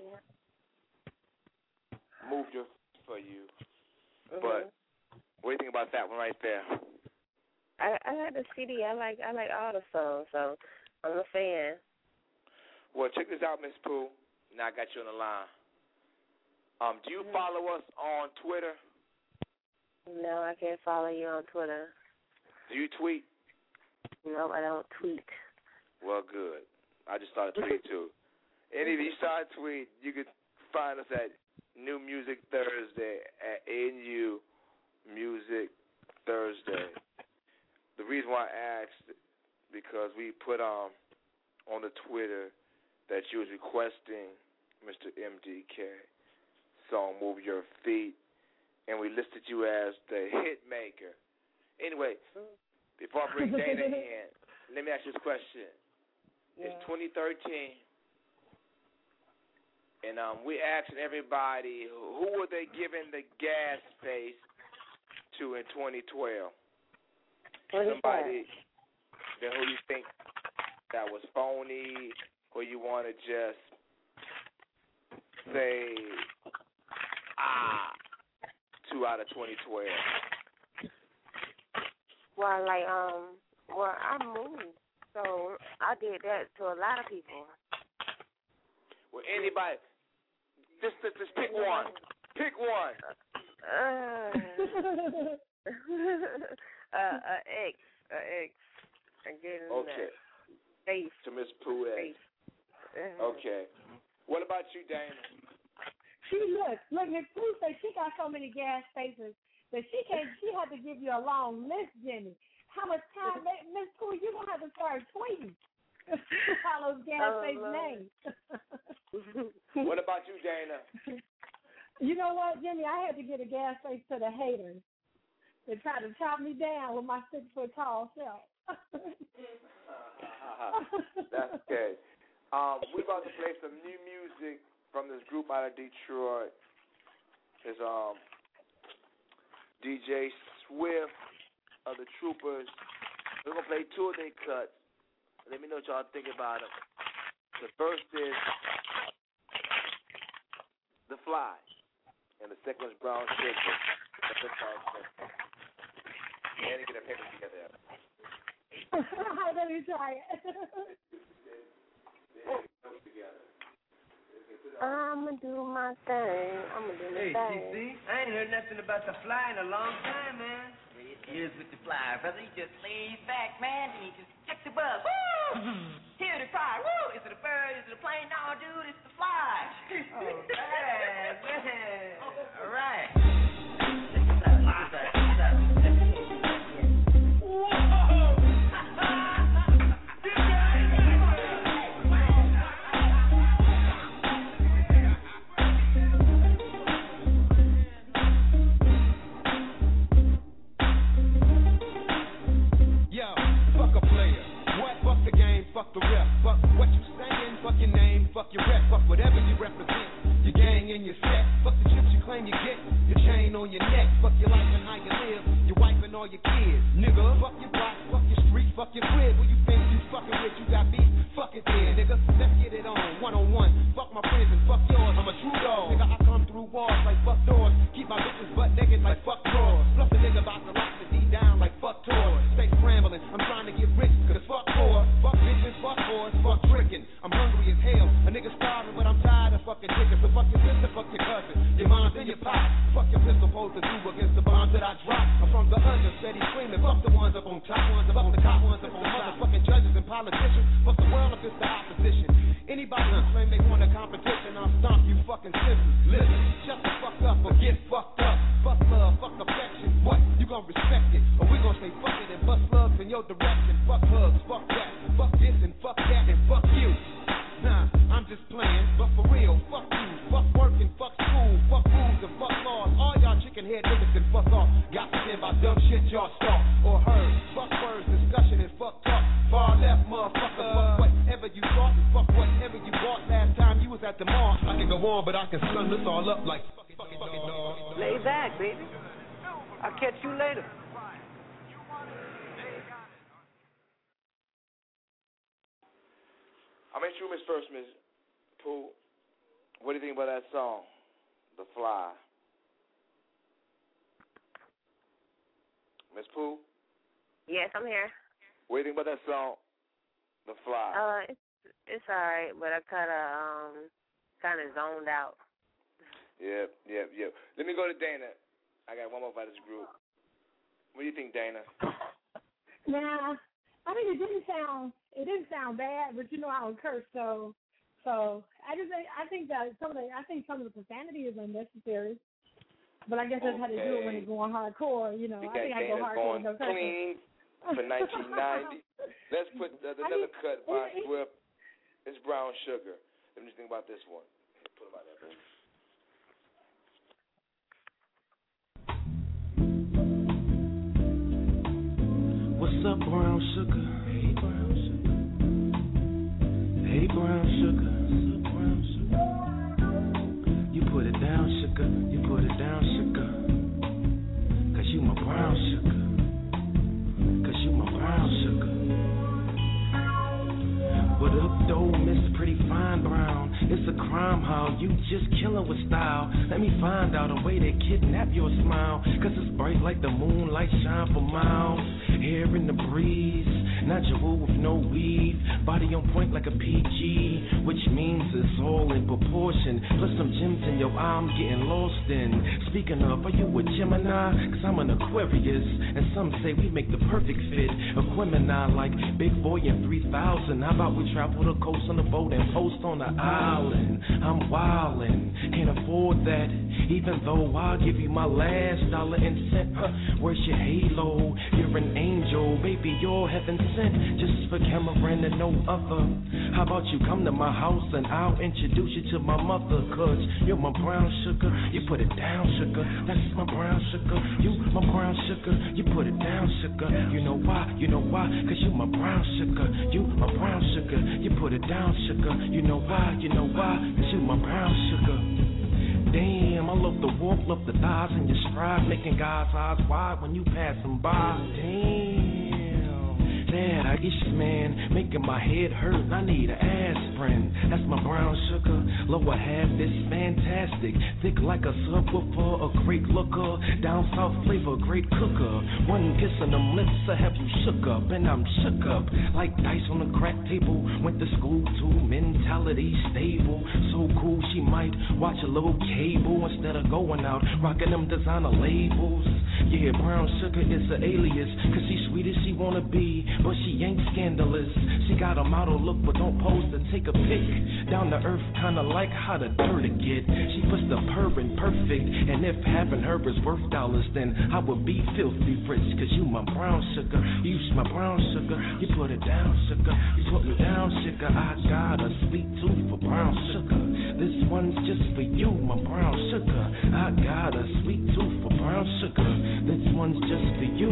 moved your for you. But what do you think about that one right there? I got the CD. I like all the songs, so I'm a fan. Well, check this out, Miss Pooh. Now I got you on the line. Do you follow us on Twitter? No, I can't follow you on Twitter. Do you tweet? No, I don't tweet. Well, good. I just started tweeting too. Any of you start tweet, you can find us at New Music Thursday at NU Music Thursday. The reason why I asked, because we put on the Twitter that you was requesting Mr. MDK song Move Your Feet, and we listed you as the hit maker. Anyway, before I bring Dana in, let me ask you this question. It's 2013, and we asking everybody, who were they giving the gas face to in 2012? Somebody that who you think that was phony, or you want to just say, 2 out of 2012. Well, I moved, so I did that to a lot of people. Well, anybody, just pick one. Pick one. Ex. I get in okay. Face. To Miss Pooh. Okay. What about you, Dana? Look, Miss Pooh said she got so many gas stations that she had to give you a long list, Jenny. How much time, Miss Pooh, you're going to have to start tweeting all those gas station names. What about you, Dana? You know what, Jenny? I had to get a gas station to the haters. They tried to chop me down with my 6-foot-tall self. That's okay. We're about to play some new music from this group out of Detroit. It's DJ Swift of the Troopers. We're going to play 2 of their cuts. Let me know what y'all think about them. The first is The Fly, and the second is Brown Sugar. And get a paper together. Let me try it. I'ma do my thing. Hey, TC, I ain't heard nothing about The Fly in a long time, man. Here's with The Fly, brother. You just lay back, man, and you just check the buzz. Woo! Hear the cry. Woo! Is it a bird? Is it a plane? No, dude, it's The Fly. Oh, man. All right. Fuck the rep, fuck what you saying, fuck your name, fuck your rep, fuck whatever you represent, your gang and your set, fuck the chips you claim you get, your chain on your neck, fuck your life and how you live, your wife and all your kids, nigga, fuck your block, fuck your street, fuck your crib, who you think you fucking with, you got beef, fuck it then, nigga, let's get it on, one-on-one, fuck my friends and fuck yours, I'm a true dog, nigga, I come through walls like fuck doors, keep my bitches butt naked like fuck drawers, plus a nigga about to lock the D down like fuck tours, stay scrambling, I'm trying to get rich, cause fuck poor, fuck bitches, fuck boys, fuck tricking. I'm hungry as hell. A nigga starving, but I'm tired of fucking chickens. So fuck your sister, fuck your cousin, your moms and your pops. Fuck your pistol supposed to do against the bombs that I drop. I'm from the under, steady screaming. Fuck the ones up on top, fuck the top ones up on motherfucking judges and politicians. Fuck the world if it's the opposition. Anybody who claim they want a competition, I'll stomp you fucking sisters. Listen, shut the fuck up or get fucked up. Fuck love, fuck affection. What? You gon' respect it, or we gon' say fuck it and bust love in your direction. Fuck hugs, fuck that, fuck this and fuck that and fuck you. Nah, I'm just playing, but for real, fuck you, fuck working, fuck school, fuck rules and fuck laws. All y'all chicken head niggas can fuck off. Got to say about dumb shit y'all saw or heard. Fuck words, discussion is fuck talk. Far left, motherfucker, fuck whatever you thought, fuck whatever you bought last time you was at the mall. I can go on, but I can sum this all up like fuck it, dog. Lay back, baby. I'll catch you later. I'm instrument's first, Ms. Pooh. What do you think about that song, The Fly? Miss Pooh? Yes, I'm here. What do you think about that song, The Fly? It's all right, but I kind of zoned out. Yep. Let me go to Dana. I got one more by this group. What do you think, Dana? Nah, I mean it didn't sound bad, but you know I would curse, so I think some of the profanity is unnecessary. But I guess that's how they do it when they're going hardcore, you know. I think I go hardcore with no cursing. Clean for 1990. Let's put another cut by Swift. It's Brown Sugar. Let me just think about this one. Put it about that, baby. What's up, Brown Sugar? Hey, Brown Sugar. Hey, Brown Sugar. What's up, Brown Sugar? You put it down, sugar. You put it down, sugar. 'Cause you my brown sugar. 'Cause you my brown sugar. What up, though, Miss Pretty Fine Brown? It's a crime how you just killing with style. Let me find out a way to kidnap your smile. 'Cause it's bright like the moonlight, shine for miles. Hair in the breeze, natural with no weave. Body on point like a PG, which means it's all in proportion. Plus some gems in your eye I'm getting lost in. Speaking of, are you a Gemini? 'Cause I'm an Aquarius, and some say we make the perfect fit. Aquemini like Big Boy in 3000. How about we travel the coast on the boat and post on the island? I'm wildin', can't afford that. Even though I'll give you my last dollar and cent. Where's your halo? You're an angel, baby, you're heaven sent. Just for Cameron and no other. How about you come to my house and I'll introduce you to my mother? 'Cause you're my brown sugar. You put it down, sugar. That's my brown sugar. You my brown sugar. You put it down, sugar. You know why? You know why? 'Cause you my brown sugar. You my brown sugar. You put it down, sugar. You know why? You know why? 'Cause you my brown sugar. Damn, I love the walk, love the thighs and your stride, making guys' eyes wide when you pass them by. Damn, that I guess, man, making my head hurt. I need an aspirin. That's my brown sugar. Lower half is fantastic, thick like a subwoofer, a great looker. Down south flavor, great cooker. One kiss on them lips to have you shook up, and I'm shook up like dice on a crack table. Went to school too, mentality stable. So cool she might watch a little cable instead of going out rocking them designer labels. Yeah, brown sugar is an alias, 'cause she's sweet as she wanna be, but she ain't scandalous. She got a model look, but don't pose to take a pic. Down to earth, kinda like how the dirty get. She puts the purr in perfect, and if having her is worth dollars, then I would be filthy rich. 'Cause you my brown sugar, you's my brown sugar. You put it down, sugar. You put me down, sugar. I got a sweet tooth for brown sugar. This one's just for you, my brown sugar. I got a sweet tooth for brown sugar. This one's just for you.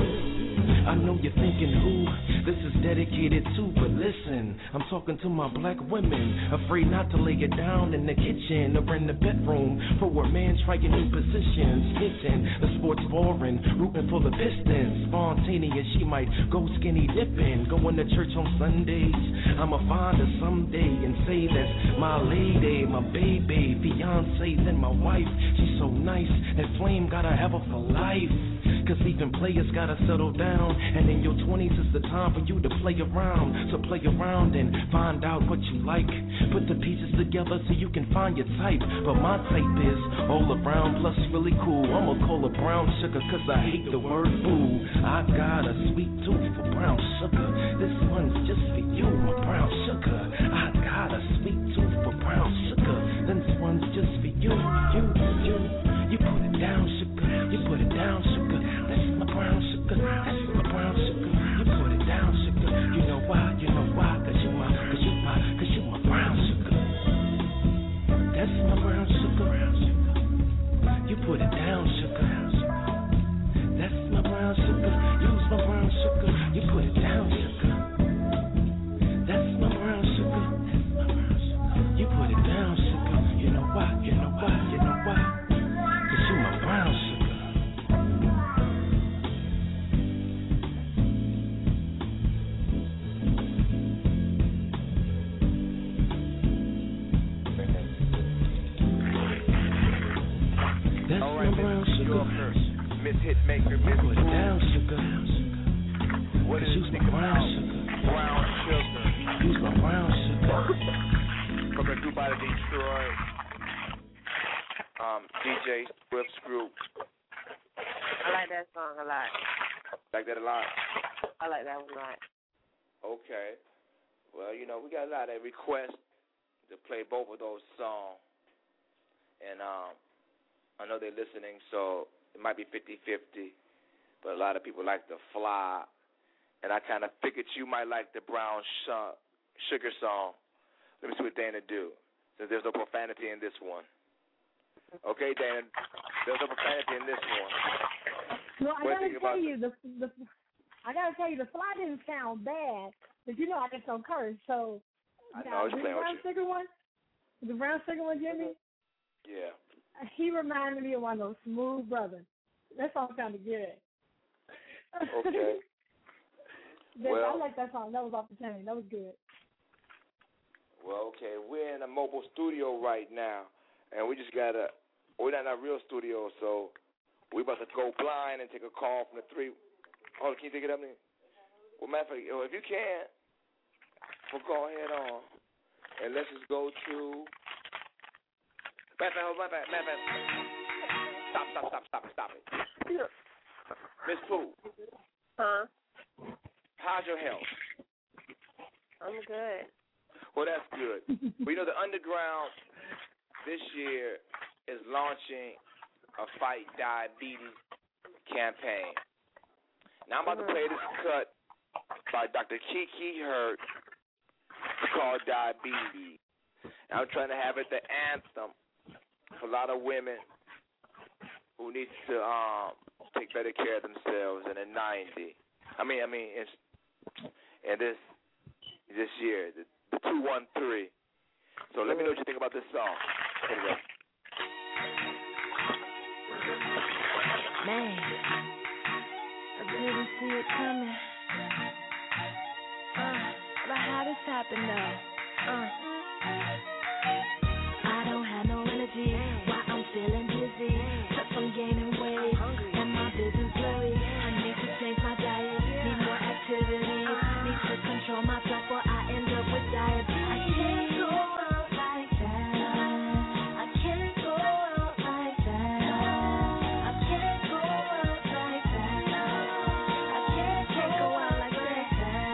I know you're thinking who this is dedicated to, but listen, I'm talking to my black women, afraid not to lay it down in the kitchen or in the bedroom for a man trying new positions, hitting the sports boring, rooting for the Pistons, spontaneous, she might go skinny dipping, going to church on Sundays. I'ma find her someday and say that's my lady, my baby, fiance, then my wife. She's so nice, that flame gotta have her for life. 'Cause even players gotta settle down, and in your 20s is the time for you to play around. So play around and find out what you like. Put the pieces together so you can find your type. But my type is all around plus really cool. I'ma call her brown sugar 'cause I hate the word boo. I got a sweet tooth for brown sugar. This one's just for you, my brown sugar. I got a sweet tooth for brown sugar. This one's just for you, you. You put it down, sugar. You put it down, sugar. That's my brown sugar. That's my brown sugar. You put it down, sugar. You know why? You know why? 'Cause you my brown sugar. That's my brown sugar. You put it down, sugar. That's my brown sugar. Use my brown sugar. You put it down, sugar. Booker, Miss Hitmaker, Miss Put it down, sugar. What do you think about brown sugar? Use my brown sugar. From the group out of Detroit, DJ Swift's group. I like that song a lot. Like that a lot? I like that one a lot. Okay. Well, you know, we got a lot of requests to play both of those songs. And I know they're listening, so it might be 50-50. But a lot of people like the Fly. And I kind of figured you might like the Brown Sugar song. Let me see what Dana do, since there's no profanity in this one. Okay, Dana, there's no profanity in this one. Well, I gotta tell you, the Fly didn't sound bad, but you know I just don't curse. So, I know, I was playing with you. The Brown Sugar one, Jimmy. Yeah. He reminded me of one of those Smooth Brothers. That song sounded good. Okay. I like that song. That was off the chain. That was good. Well, okay, we're in a mobile studio right now, and we're not in our real studio, so we're about to go blind and take a call from the three. Oh, can you take it up there? Well, matter of fact, if you can, we'll go ahead on, and let's just go to. Matter of fact. Stop it. Miss Pooh. Huh? How's your health? I'm good. Well, that's good. We know the Underground this year is launching a Fight Diabetes campaign. Now, I'm about to play this cut by Dr. Kiki Hurt called Diabetes. And I'm trying to have it the anthem for a lot of women who need to take better care of themselves in the 90s. And this year, the 213. So let me know what you think about this song. Here we go. Man, I didn't see it coming. But how this happened though? I don't have no energy. Why I'm feeling dizzy? Plus I'm gaining weight, and my vision's blurry. I need to change my diet, need more activity, need to control myself or I end up with diabetes. I can't go out like that. I can't go out like that. I can't go out like that. I can't go out like that.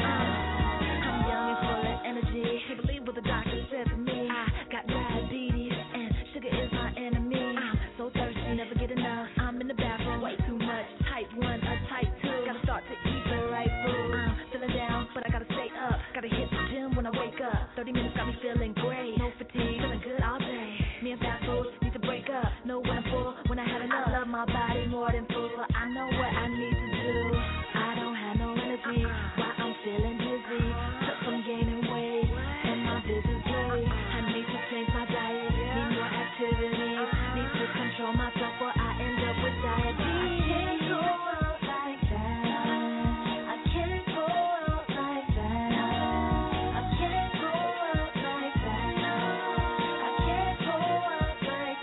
I'm young and full of energy. Can't believe what the doctor said to me. I got diabetes and sugar is my enemy. I'm so thirsty, never get enough. I'm in the bathroom, way too much. Type 1 or type 2. Gotta start to eat the right food. I'm feeling down, but I gotta stay up. Gotta hit the gym when I wake up. 30 minutes got me feeling great. No fatigue, feeling good all day. Me and fast food need to break up. Know when I'm full, when I had enough. I love my body more than food. I know what I need to do. I don't have no energy. Why I'm feeling dizzy? Plus I'm gaining weight, and my vision's blurry. I need to change my diet, need more activities, need to control myself or I end up with diabetes. I can't go out like that. I can't go out like that. I can't go out like that. I can't go out like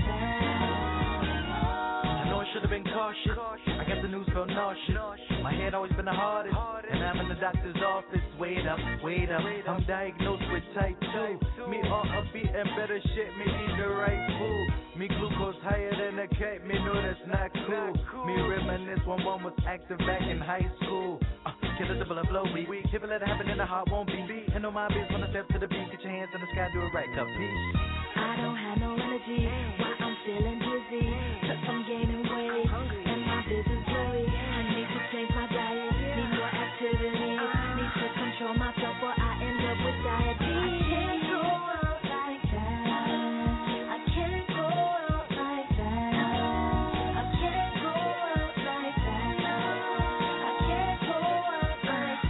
that. I know I should have been cautious. I got the news, felt nauseous. My head always been the hardest, and I'm in the doctor's office. Wait up. I'm diagnosed with type 2. Me on a beat and better shit, me eat the right food. Me glucose higher than a cat, me know that's not cool. Me reminisce when one was active back in high school. Kill a double and blow me. If it let it happen, then the heart won't beat. And on my beats when I step to the beat, get your hands in the sky, do it right, cup peace. I don't have no energy. Why I'm feeling dizzy? Plus I'm gaining weight, and my vision's blurry. I need to change my diet, need more activities, need to control myself or I end up with diabetes. I can't go out like that. I can't go out like that. I can't go out like that. I can't go out like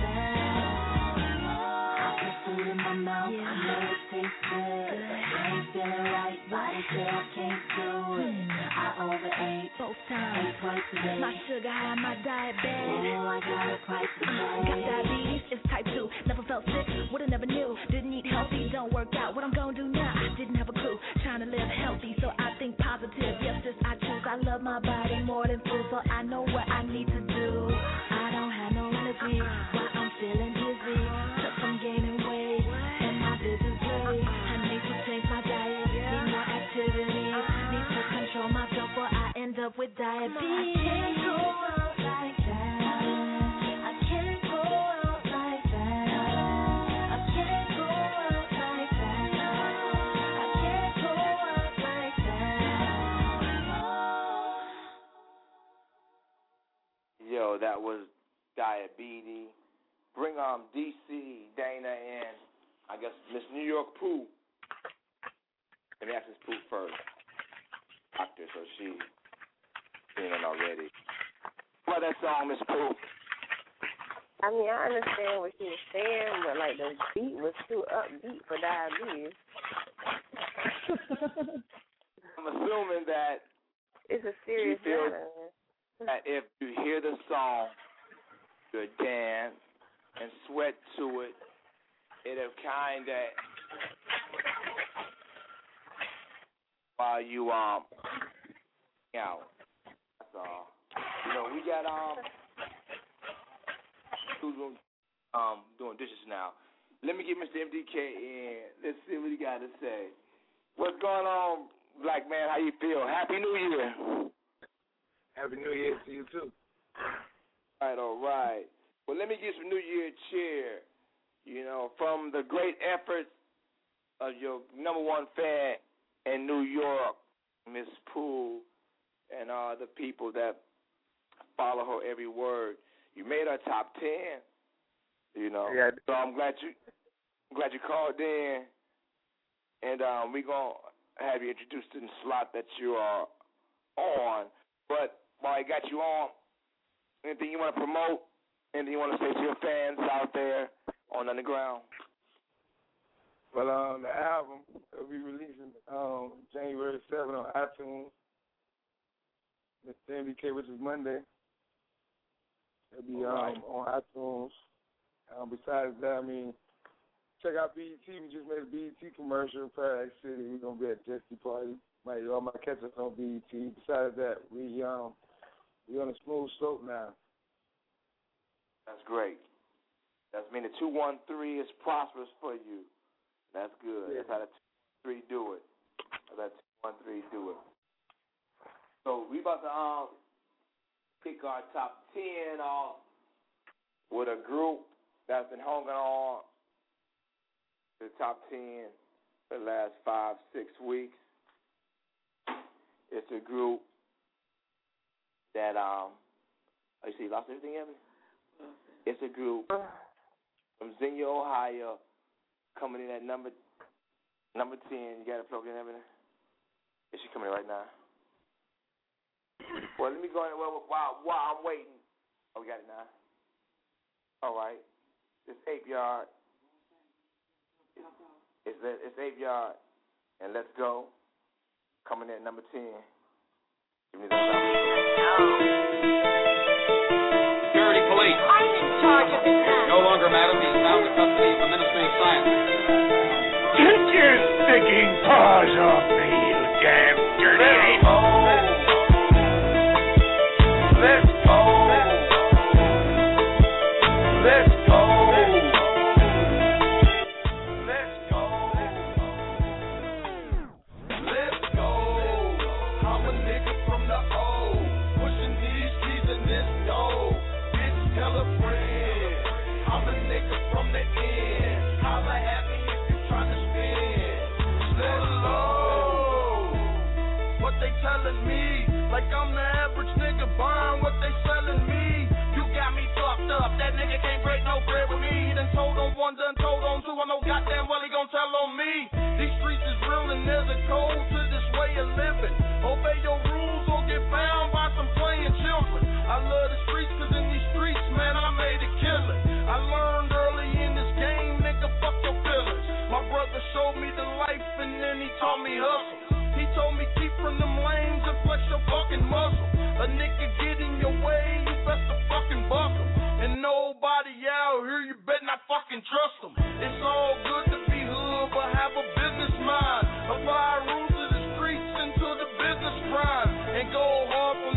that. I put food in my mouth, I know it tastes good. I ain't feeling right, why they say I can't do it? I overate both times, ate twice a day. My sugar high, my diet bad. Oh, I got a price to pay. Got diabetes, it's type 2. Never felt sick, would've never knew. Didn't eat healthy, don't work out. What I'm gonna do now? I didn't have a clue. Trying to live healthy, so I think positive. Yes, this I choose. I love my body more than full, so I know what I need to do. I don't have no energy while I'm feeling dizzy, 'cause I'm gaining weight and my business great. I need to change my diet, need more activity, need to control myself or I end up with diabetes. I can't go out like that. I can't go out like that. I can't go out like that. I can't go out like that. Yo, that was Diabetes. Bring DC, Dana, and I guess Miss New York Pooh. Let me ask Miss Pooh first. Doctor, so she's seen it already. What that song, Miss Pooh? I mean, I understand what she was saying, but like the beat was too upbeat for Diabetes. I'm assuming that it's a serious matter. That if you hear the song, you dance and sweat to it, it'll kind of while you out. That's all. You know, we got who's doing dishes now. Let me get Mr. MDK in. Let's see what he got to say. What's going on, Black man? How you feel? Happy New Year. Happy New Year to you too. All right. Well, let me get some New Year cheer. You know, from the great efforts of your number one fan in New York, Miss Pooh, and all the people that follow her every word. You made our top 10. You know, yeah. So I'm glad you called in, and we're gonna have you introduced in the slot that you are on. But while I got you on, anything you want to promote? Anything you want to say to your fans out there on Underground? Well, the album will be releasing January 7th on iTunes. Mr. MDK, which is Monday. It'll be on iTunes. Besides that, I mean, check out BET. We just made a BET commercial, Paradise City. We're going to be at Jesse Party. All my catch us on BET. Besides that, we on a smooth slope now. That's great. That's meaning 213 is prosperous for you. That's good. Yeah. That's how the 213 do it. That's how 213 do it. So we about to kick our top 10 off with a group that's been hanging on to the top 10 for the last 5-6 weeks. It's a group that you see, you lost everything, Evan? It's a group from Xenia, Ohio, coming in at number 10. You got it plugged in, Evan? Is she coming in right now? Well, let me go in while I'm waiting. Oh, we got it now. All right. It's 8 Yard. It's 8 Yard. And Let's Go. Coming in at number 10. Give me that number. Security police. I'm in charge of this now. No longer, madam. He is now in the custody of the Ministry of Science. Get your sticking paws off me, you damn dirty ape. Let's go. Let's go. Let's go. Let's go. I'm a nigga from the O, pushing these keys in this dough. Bitch, tell a friend. I'm a nigga from the end. Holla at me if you tryna spin. Let's go. What they telling me? Like I'm the average nigga buying what they selling me. You got me fucked up. That nigga can't break no bread with me. He done told on one, done told on two. I know goddamn well he gon' tell on me. These streets is real and there's a code to this way of living. Obey your rules or get found by some playing children. I love the streets cause in these streets, man, I made a killing. I learned early in this game, nigga, fuck your feelings. My brother showed me the life and then he taught me hustle. He told me keep from them lanes and flex your fucking muscle. A nigga get in your way, you best to fucking buckle. And nobody out here, you better not fucking trust them. It's all good to be hood, but have a business mind. Apply rules to the streets and to the business grind. And go hard for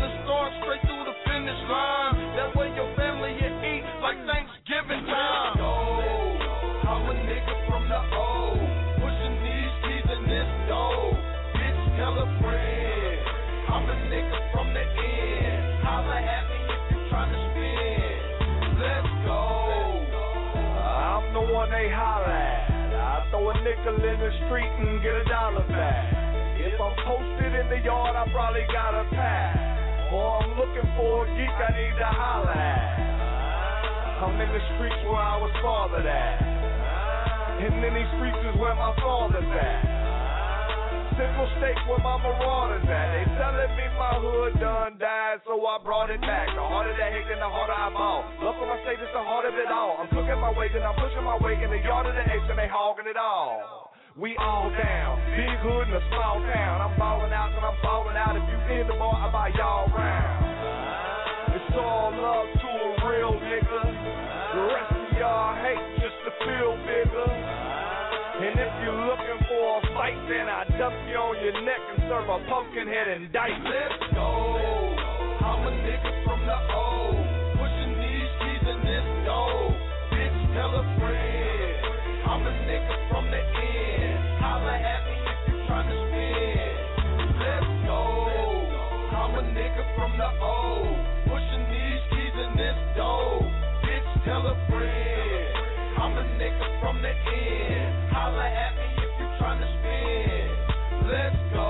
nickel in the street and get $1 back. If I'm posted in the yard, I probably got a pass. Or I'm looking for a geek I need to holler at. I'm in the streets where I was fathered at. And in these streets is where my father's at. Central State where my marauders at. They telling me my hood done died, so I brought it back. The harder the hate, then the harder I ball. Love for my state is the heart of it all. I'm cooking my weight, and I'm pushing my weight in the yard of the apes, and they hogging it all. We all down, big hood in a small town. I'm ballin' out, and I'm ballin' out. If you in the bar, I buy y'all round. It's all love to a real nigga. The rest of y'all hate just to feel bigger. And if you're looking for a fight, then I dump you on your neck and serve a pumpkin head and dice. Let's go. I'm a nigga from the O, pushing these keys in this dough. Bitch, tell a friend. I'm a nigga from the end. Holla at me if you tryna spin. Let's go. I'm a nigga from the O, pushing these keys in this dough. Bitch, tell a friend. I'm a nigga from the end. Holla at me if you tryna spin. Let's go.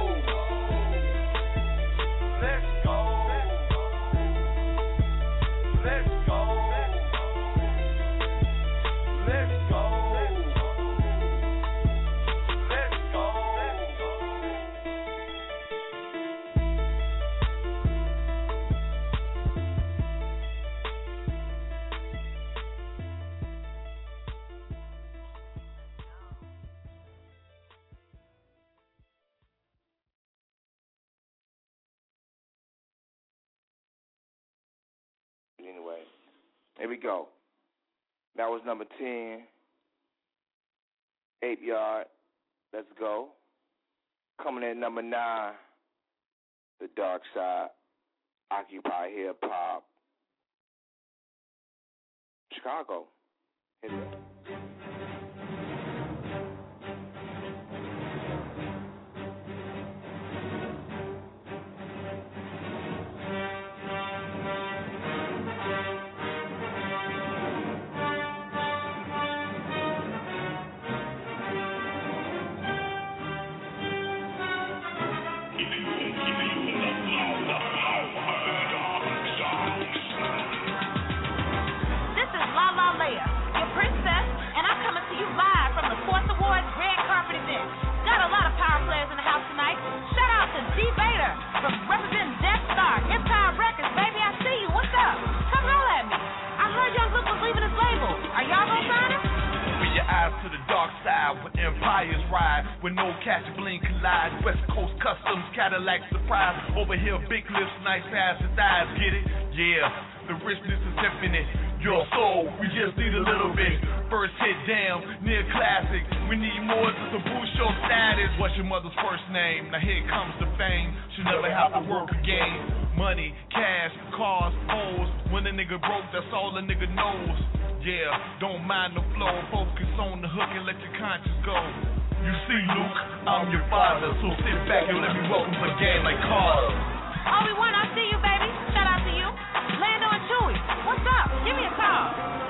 Let's go. Let's go. Let's go. Let's go. Anyway, here we go. That was number 10. 8 Yard. Let's go. Coming in number 9. The Dark Side. Occupy Hip Hop. Chicago. Hit it. From representing Death Star, Empire Records, baby, I see you. What's up? Come holler at me. I heard Young Luke was leaving his label. Are y'all gonna sign him? Open your eyes to the dark side where empires ride, where no cash bling collide. West Coast Customs, Cadillac surprise. Over here, big lips, nice ass and thighs. Get it? Yeah, the richness is infinite. Your soul, we just need a little bit. First hit down, near classic. We need more just to boost your status. What's your mother's first name? Now here comes the fame. She'll never have to work again. Money, cash, cars, hoes. When a nigga broke, that's all a nigga knows. Yeah, don't mind the flow. Focus on the hook and let your conscience go. You see, Luke, I'm your father. So sit back and let me welcome the game like Carter. Obi-Wan, I see you, baby. Shout out to you. Lando and Chewie, what's up? Give me a call.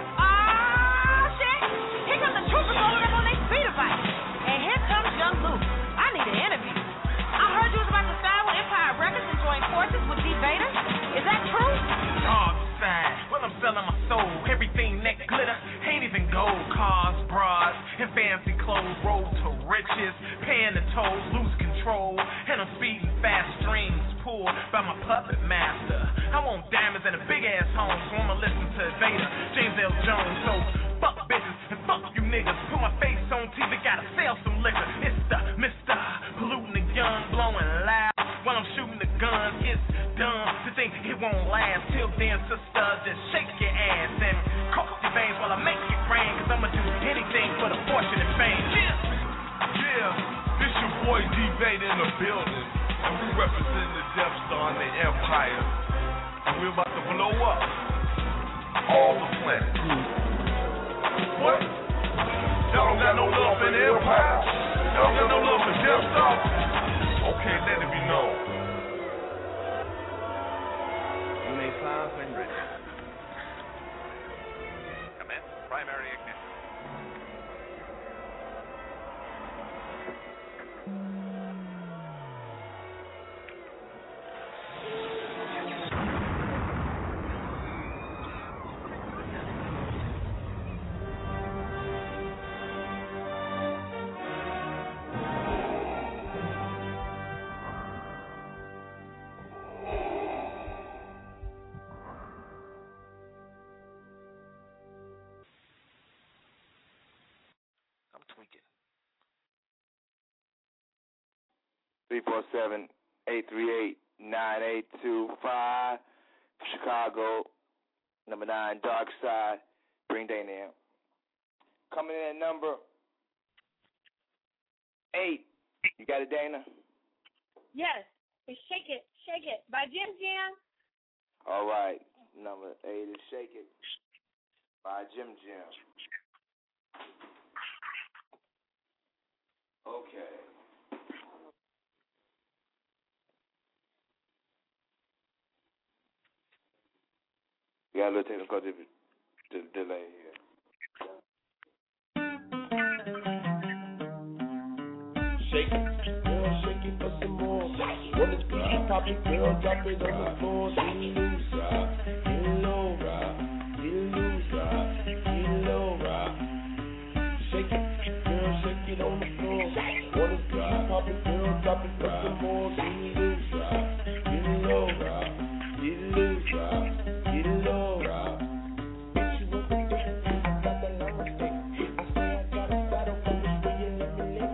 Shit. Here comes the troopers loaded up on their speeder bike. And here comes Young Luke. I need an interview. I heard you was about to sign with Empire Records and join forces with D. Vader. Is that true? Dark side. Well, I'm selling my soul. Everything that glitter ain't even gold. Cars, bras, and fancy clothes. Road to riches. Paying the tolls. Lose control. And I'm speeding fast streams. Pulled by my puppet master. I want diamonds and a big ass home, so I'ma listen to Vader, James L. Jones. So fuck bitches and fuck you niggas. Put my face on TV, gotta sell some liquor. It's the Mr. Polluting the Young, blowing loud while I'm shooting the guns. It's dumb to think it won't last. Till then, sister, just shake your ass and cross your veins while I make it rain. Cause I'ma do anything for the fortune and fame. Yeah, this your boy D. Vader in the building. And we represent the Death Star and the Empire. And we're about to blow up all the planet. What? Y'all don't got no love for the Empire? Y'all got no love for Death Star? Okay, let it be known. You may 500. Commence primary ignition. 347-838-9825. Chicago, number 9, Dark Side. Bring Dana in. Coming in at number 8. You got it, Dana? Yes. It's Shake It by Jim Jam. All right. Number 8 is Shake It by Jim Jam. Okay. We got a little technical delay here. Shake it, girl, shake it for some more. When it's beat, pop it, girl, drop it on the floor. Get loose, get low, get loose, get low. Shake it, girl, shake it on the floor. When it's beat, pop it, girl, drop it for some more. Get loose, get low, get loose, get low. Bitch, you want the dick? Got that long stick. I say I got a saddle for this way you let me lick.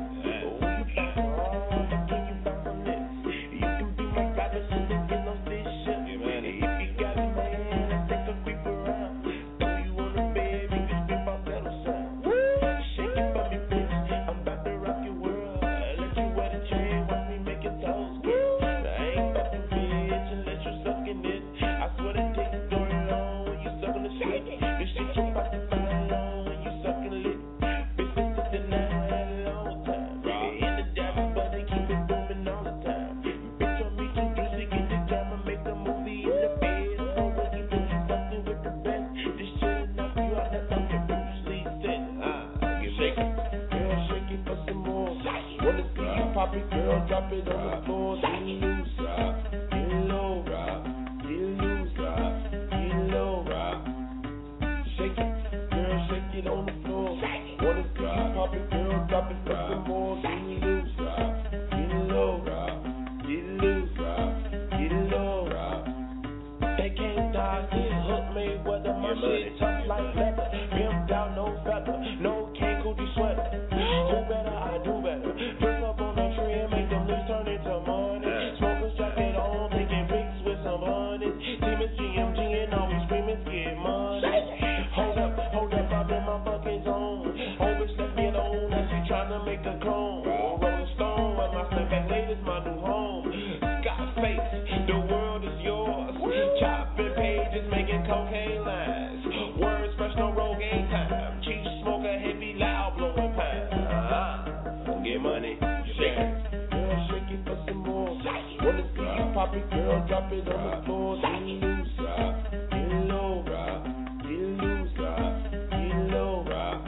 Pop it, girl, drop it on the floor. Get loose, get low, get loose, get low. Shake it, girl, shake it on the floor. Wanna see you pop it, girl, drop it for some more. Get loose, get low, get loose, get low. They can't dodge this hook made weather. My shit tough like leather, pimped out, no feather, no K Coochie sweater. Who better? I do better. First up on the tree and make them leaves turn into money. Smokers jacket on, taking pics with some honey. Team is GMG and always screaming, get money. Hold up, I'm in my fucking zone. Oh, bitch, left me alone, now she tryna make a clone. Rolling Stone, where my snapback ladies, my new home. Scarface, the world is yours. Chopping pages, making cocaine lines. Words fresh, no Rogaine time. Chief smoker, heavy, loud, blowing pine. Get money, shake it, girl, shake it for some more. When it's beat, pop it, girl, drop it on the floor. Get loose, get low, get loose, get low.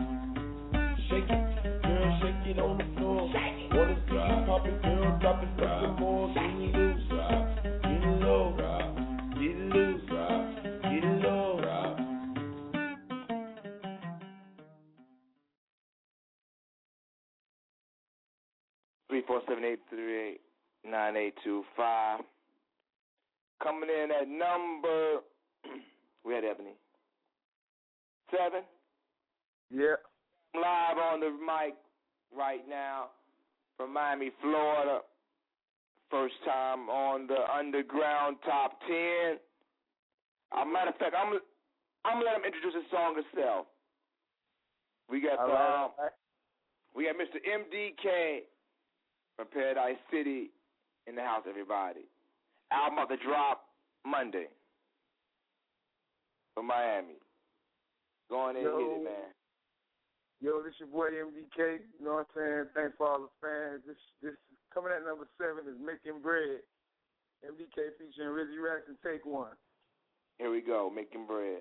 Shake it, girl, shake it on the floor. When it's beat, pop it, girl, drop it for some more. Get loose, get low, get loose, get low. 347-838-9825. Coming in at number, we had Ebony. 7. Yeah. Live on the mic right now from Miami, Florida. First time on the Underground Top 10. Matter of fact, I'm gonna let him introduce his song itself. We got we got Mr. MDK from Paradise City in the house, everybody. Album about to drop Monday from Miami. Go on in and hit it, man. Yo, this your boy MDK. You know what I'm saying? Thanks for all the fans. This coming at number 7 is Making Bread. MDK featuring Rizzy Rax and Take One. Here we go, Making Bread.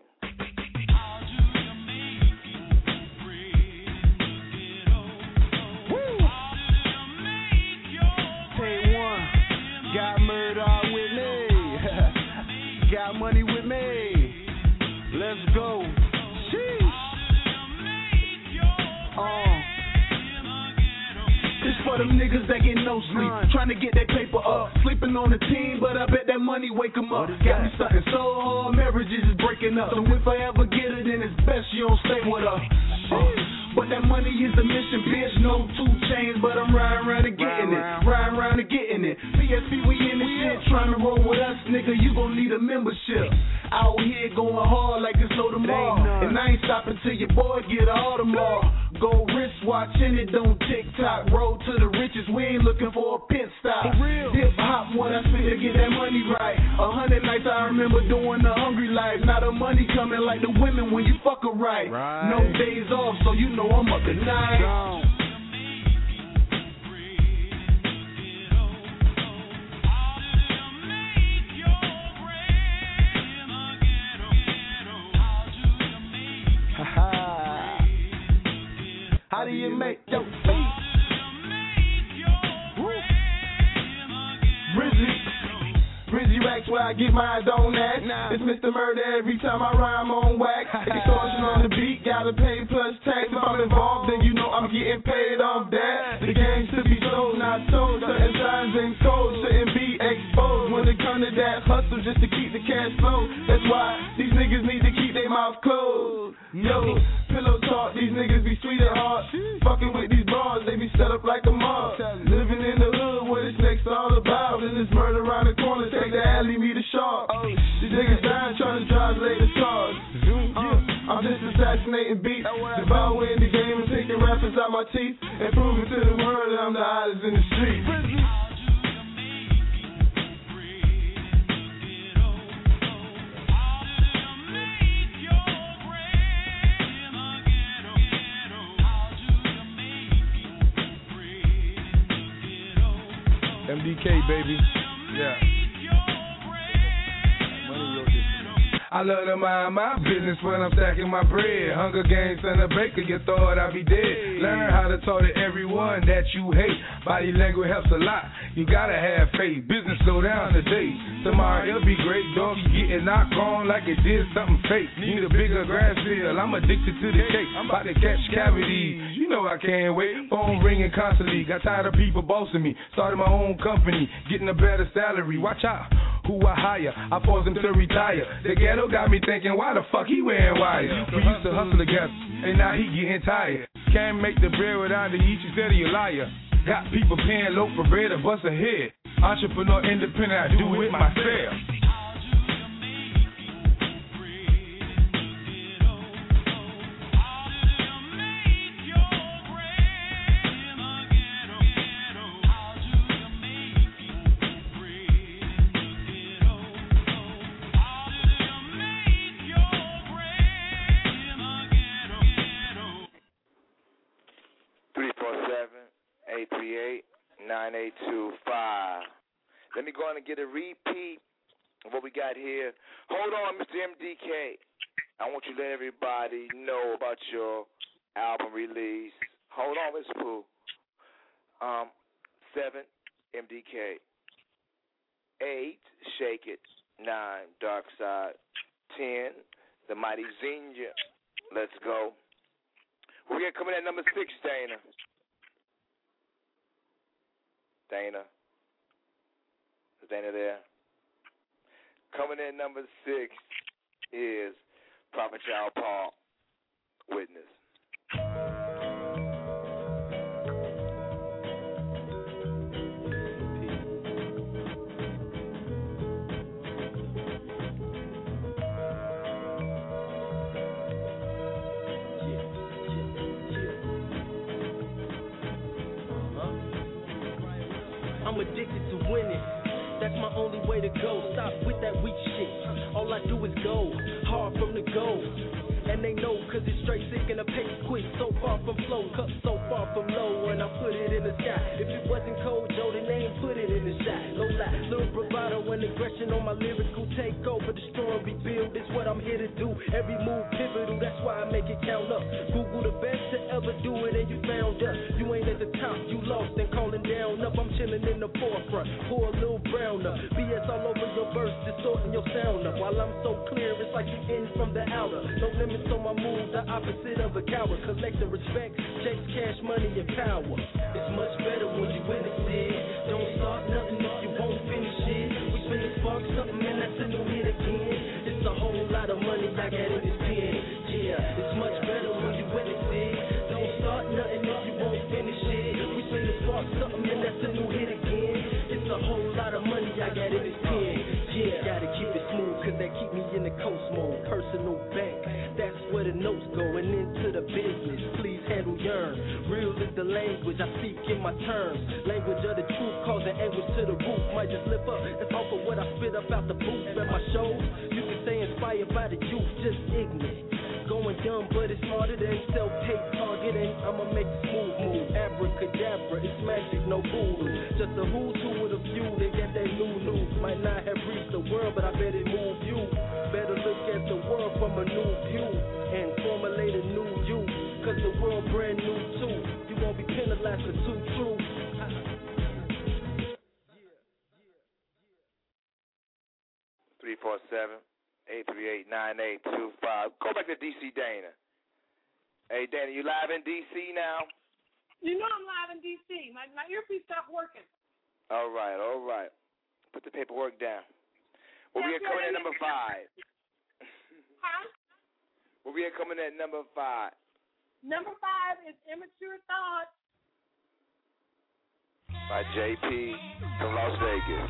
Got murder with me. Got money with me. Let's go. Sheesh. It's for them niggas that get no sleep, trying to get that paper up. Sleeping on the team, but I bet that money wake them up. Got me something so hard, marriages is breaking up. So if I ever get it, then it's best you don't stay with her. But that money is the mission, bitch. No 2 chains, but I'm riding around and getting it. Riding around and getting it. trying to roll with us, nigga, you gon' need a membership. Out here going hard like it's no tomorrow. And I ain't stopping till your boy get all tomorrow. Gold wristwatch and it don't TikTok. Roll to the riches, we ain't looking for a pit stop. Hip hop when I spit to get that money right. 100 nights I remember doing the hungry life. Now the money coming like the women when you fuck her right. No days off, so you know I'm up at night. How do you make your feet? Brizzy racks where I get mine, don't act. It's Mr. Murder every time I rhyme on wax. Extortion on the beat, gotta pay plus tax. If I'm involved, then you know I'm getting paid off that. The game's to be sold, not told. Certain signs and codes shouldn't be exposed. When it comes to that hustle, just to keep the cash flow. That's why these niggas need to keep their mouth closed. Yo, pillow talk, these niggas be sweet at heart. Fucking with these bars, they be set up like a mob. Living in the hood, what it's next all about. And this murder around the corner, take the alley, be the shark. These niggas dying, trying to drive latest cars. I'm just assassinating beats, devouring the game and taking rappers out my teeth. And proving to the world that I'm the hottest in the street. MDK, baby. Yeah. I love to mind my business when I'm stacking my bread. Hunger Games and a baker, you thought I'd be dead. Learn how to talk to everyone that you hate. Body language helps a lot. You gotta have faith. Business slow down today. Tomorrow it'll be great. Doggy getting knocked on like it did something fake. Need a bigger grass field. I'm addicted to the cake. I'm about to catch cavities. You know I can't wait. Phone ringing constantly. Got tired of people bossing me. Started my own company. Getting a better salary. Watch out who I hire. I force them to retire. The ghetto got me thinking, why the fuck he wearing wires? We used to hustle together, and now he getting tired. Can't make the bread without the eat, you said he a liar. Got people paying low for bread to bust a head. Entrepreneur independent, I do it myself. Let me go on and get a repeat of what we got here. Hold on, Mr. MDK. I want you to let everybody know about your album release. Hold on, Mr. Pooh. 7, MDK. 8, Shake It. 9, Dark Side. 10, The Mighty Xenia. Let's go. We're going to come in at number 6, Dana. Dana. Is Dana there? Coming in number 6 is Prophet Child Paul, Witness. I'm addicted to winning. That's my only way to go. Stop with that weak shit. All I do is go hard from the goal. And they know cause it's straight sick and the pace quick. So far from flow, cup so far from low. And I put it in the sky. If it wasn't cold, Joe, then they ain't put it in the shot. No lie, little bravado and aggression on my lyrical takeover. Destroy and rebuild, it's what I'm here to do. Every move pivotal, that's why I make it count up. Google the best to ever do it and you found us. You ain't at the top, you lost and calling down up. I'm chilling in the forefront, pour a little brown up. BS all over your verse, distorting your sound up. While I'm so clear, it's like you in from the outer. No limits on my moves, the opposite of a coward. Collecting respect, checks, cash, money, and power. It's much better when you witness it. Don't start nothing if you won't finish it. We finna spark something and that's a new hit again. It's a whole lot of money I got in this pen. Yeah, it's much better when you witness it. Don't start nothing if you won't finish it. We finna spark something and that's a new hit again. It's a whole lot of money I got in this pen. the language I speak in my terms. Language of the truth, causing anguish to the root. Might just slip up, that's all for what I spit up out the booth at my shows. You can say inspired by the youth, just ignorant. Going dumb, but it's smarter than self-hate targeting. I'ma make a smooth move. Abracadabra, it's magic, no voodoo. Just a who's who with a few that get that new news. Might not have reached the world, but I bet it moved you. Better look at the world from a new view and formulate a new you. Cause the world brand new too. You won't be penalized for too true. 347-838-9825. Go back to DC Dana. Hey Dana, you live in DC now? You know I'm live in DC. My earpiece stopped working. All right. Put the paperwork down. We'll be coming at number 5. Huh? We'll be coming at number 5. Number 5 is Immature Thoughts by JP from Las Vegas.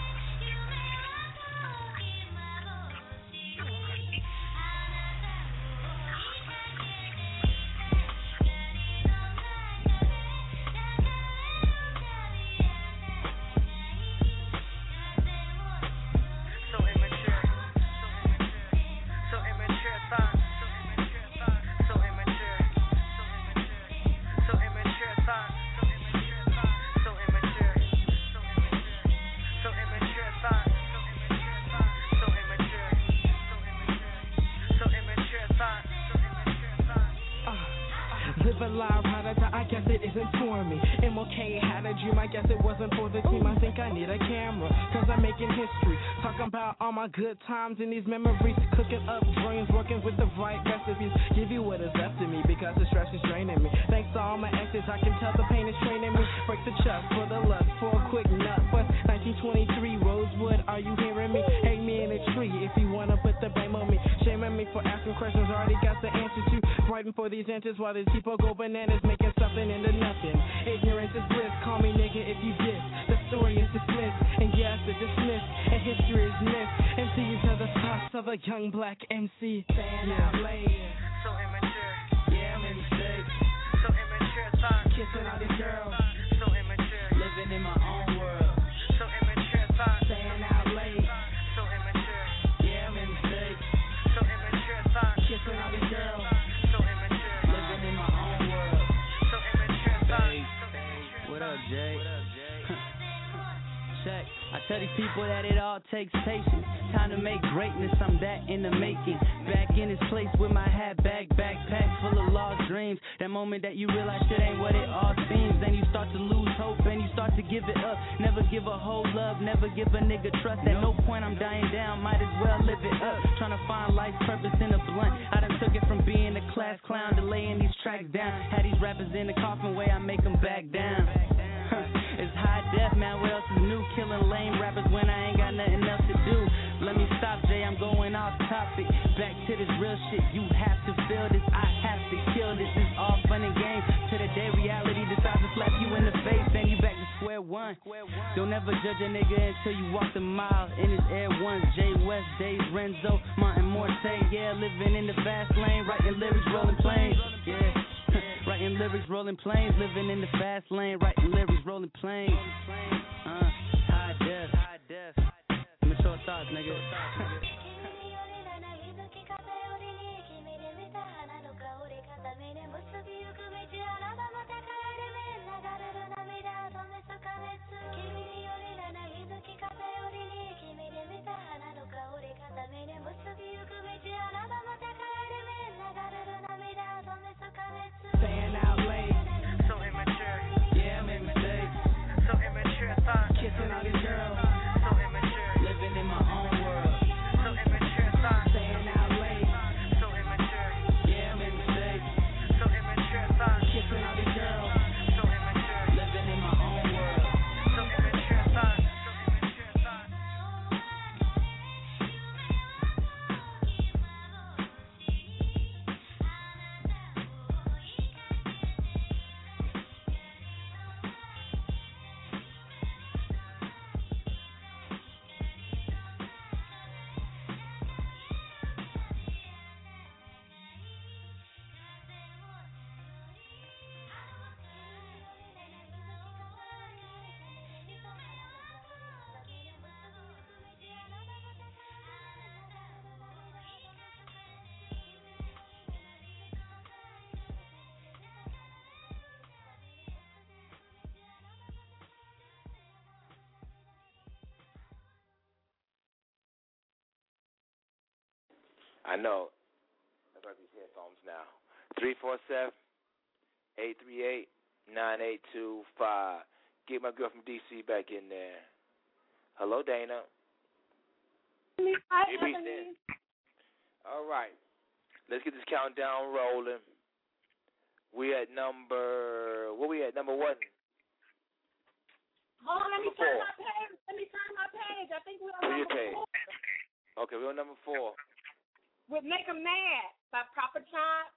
I guess it isn't for me. MLK had a dream, I guess it wasn't for the team. I think I need a camera, cause I'm making history. Talking about all my good times and these memories. Cooking up dreams, working with the right recipes. Give you what is left of me, because the stress is draining me. Thanks to all my exes, I can tell the pain is training me. Break the chest for the lust, for a quick nut. But 1923, Rosewood, are you hearing me? Hang me in a tree if you wanna put the blame on me. Shaming me for asking questions, already got the answer to. Fighting for these answers while these people go bananas, making something into nothing. Ignorance is bliss, call me nigga if you diss. The story is dismissed, and yes, it's dismissed, and history is missed. And these are the thoughts of a young black MC. Fan out late, so immature. Yeah, I'm in mistakes, so immature. Thoughts, kissing all these girls, so immature. Living in my own world, so immature. Thoughts, staying out late, so immature. Yeah, I'm in mistakes, so immature. Thoughts, kissing all these girls. What up, Jay? Check. I tell these people that it all takes patience. Time to make greatness, I'm that in the making. Back in this place with my hat back, backpack full of lost dreams. That moment that you realize shit ain't what it all seems. Then you start to lose hope and you start to give it up. Never give a whole love, never give a nigga trust. At no point I'm dying down, might as well live it up. Trying to find life's purpose in a blunt. I done took it from being a class clown to laying these tracks down. Had these rappers in the coffin way, I make them back down. It's high def, man, what else is new? Killing lame rappers when I ain't got nothing else to do. Let me stop, Jay, I'm going off topic. Back to this real shit, you have to feel this. I have to kill this, it's all fun and games. To the day reality decides to slap you in the face, then you back to square one. Don't ever judge a nigga until you walk the mile. In his Air Ones, Jay West, Days, Renzo, Martin Morte. Yeah, living in the fast lane, writing lyrics, rolling planes. Yeah. Writing lyrics, rolling planes, living in the fast lane, writing lyrics, rolling planes. High def. Mature thoughts, nigga. Staying out late, so immature. Yeah, I'm in mistakes, so immature. Thoughts, kissing all these girls, so immature. Living in my own world, so immature. Thoughts, staying out late, so immature. Yeah, I'm in mistakes, so immature. Thoughts, kissing all these girls. I know. That's like these headphones now. 347-838-9825. Get my girl from DC back in there. Hello, Dana. Hi, Ebony. All right. Let's get this countdown rolling. We at number, what we at, number one? Hold on, let me turn my page. I think we're on number 4. Okay, we're on number 4. With Make 'Em Mad by Prophet Child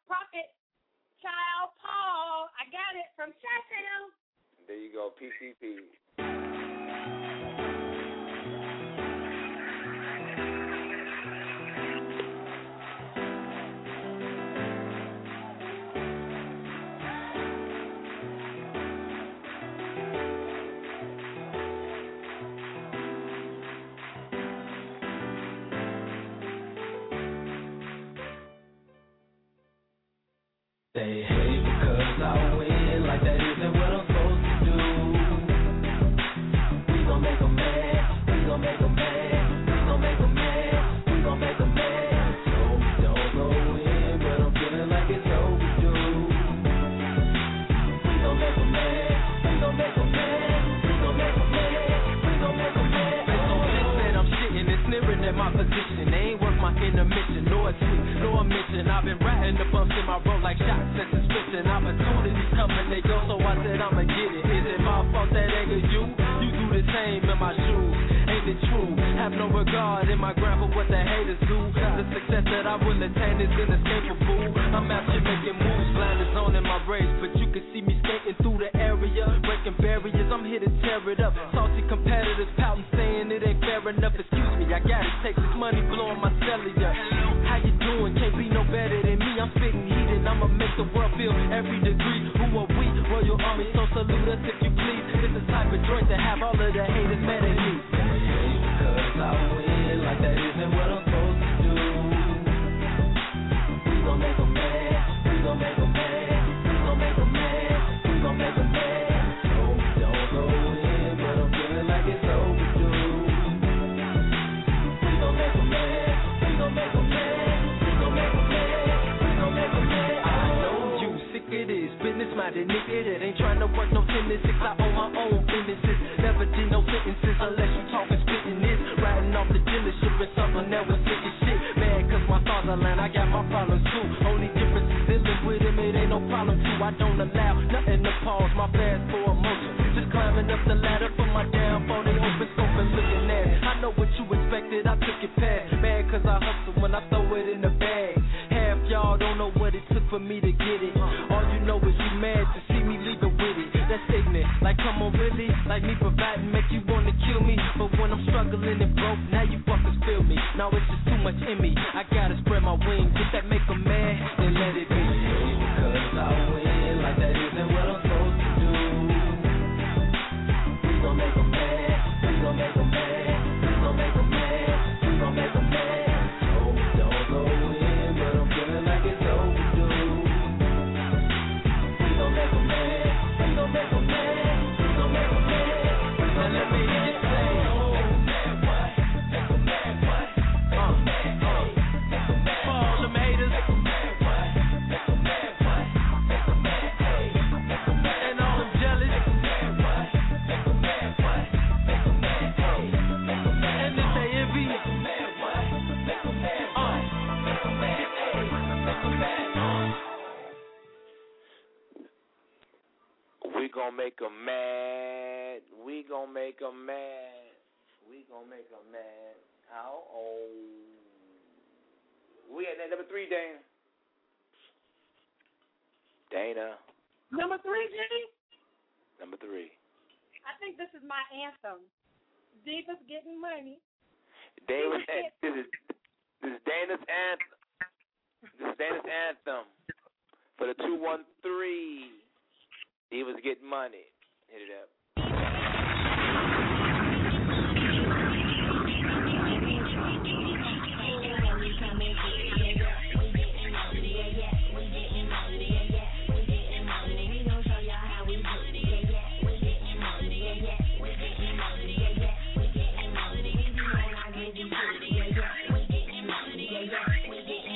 Paul. I got it from Chi-Town. There you go, PCP. They hate because I win, like that isn't what I'm supposed to do. We gon' make 'em mad, we gon' make 'em mad, we gon' make 'em mad, we gon' make 'em mad. So don't go in, but I'm feeling like it's overdue. We gon' make 'em mad, we gon' make 'em mad, we gon' make 'em mad, we gon' make 'em mad. They so pissed that I'm shitting and sneering at my position. They ain't worth my intermission, nor a tweet, nor a mention. I've been ratting the bumps in my road like shots and suspicion. Opportunities coming, they go, so I said I'ma get it. Is it my fault that anger you? You do the same in my shoes. Ain't it true? Have no regard in my ground for what the haters do. The success that I will attain is inescapable. I'm out here making moves, blinders on in my race, but you can see me skating through the area, breaking barriers. I'm here to tear it up. Salty competitors pouting, saying it ain't fair enough. Excuse me, I gotta take this money, blowing my cellular. How you doing? Can't be no better than me. I'm spitting heat and I'ma make the world feel every degree. Who are we? Royal Army, so salute us if you please. It's the type of joint to have all of the haters mad at me. Because I win, like that isn't what I'm supposed to do. We gon' make 'em mad, we gon' make 'em mad, we gon' make 'em mad, we gon' make 'em mad. So don't go in, but I'm feeling like it's overdue. We gon' make 'em mad, we gon' make 'em mad, we gon' make 'em mad, we gon' make 'em mad. I know you sick of this business-minded nigga that ain't trying to work no 10 to 6. I own my own businesses, never did no sentences unless you talking spitting this. Riding off the dealership or something that was sick as shit. Mad cause my thoughts are lying, I got my problems too. Only difference is dealing with him, it ain't no problem too. I don't allow nothing to pause my fast for emotion. Just climbing up the ladder for my downfall. They open scope and looking at it. I know what you expected, I took it past. Mad cause I hustle when I throw it in the bag. Half y'all don't know what it took for me to get it. All you know is you mad to see me leave it with it. That's ignorant, like come on really? Like me providing make you wanna kill me. But when I'm struggling and broke, now you fuckers feel me. Now it's just too much in me, I gotta spread my wings. If that make 'em mad, then let it be. Because I win, like that isn't what I'm supposed to do. We gon' make 'em mad, we gon' make 'em mad, we gon' make 'em mad, we gon' make 'em mad. So don't go in, but I'm feeling like it's overdue. We gon' make 'em mad, we gon' make 'em mad, we gon' make 'em mad. Now let me hear you say, oh, mad what? Make 'em mad what? Make 'em mad, hey. Make 'em mad. For all them haters. Make 'em mad what? Make 'em mad what? Make 'em mad, hey. Make 'em mad. And all them jealous. Make 'em mad what? Make 'em mad what? Make 'em mad, hey. Make 'em mad. And if they envy. Make 'em mad what? Make 'em mad what? Make 'em mad, hey. Make 'em mad. We gon' make 'em mad. We gon' make 'em mad. We gon' make 'em mad. How old? We at number 3, Dana. Dana. Number 3, Jenny? Number 3. I think this is my anthem. Divas Getting Money. Dana, this is Dana's anthem. This is Dana's anthem for the 213. Divas Getting Money. Hit it up. We getting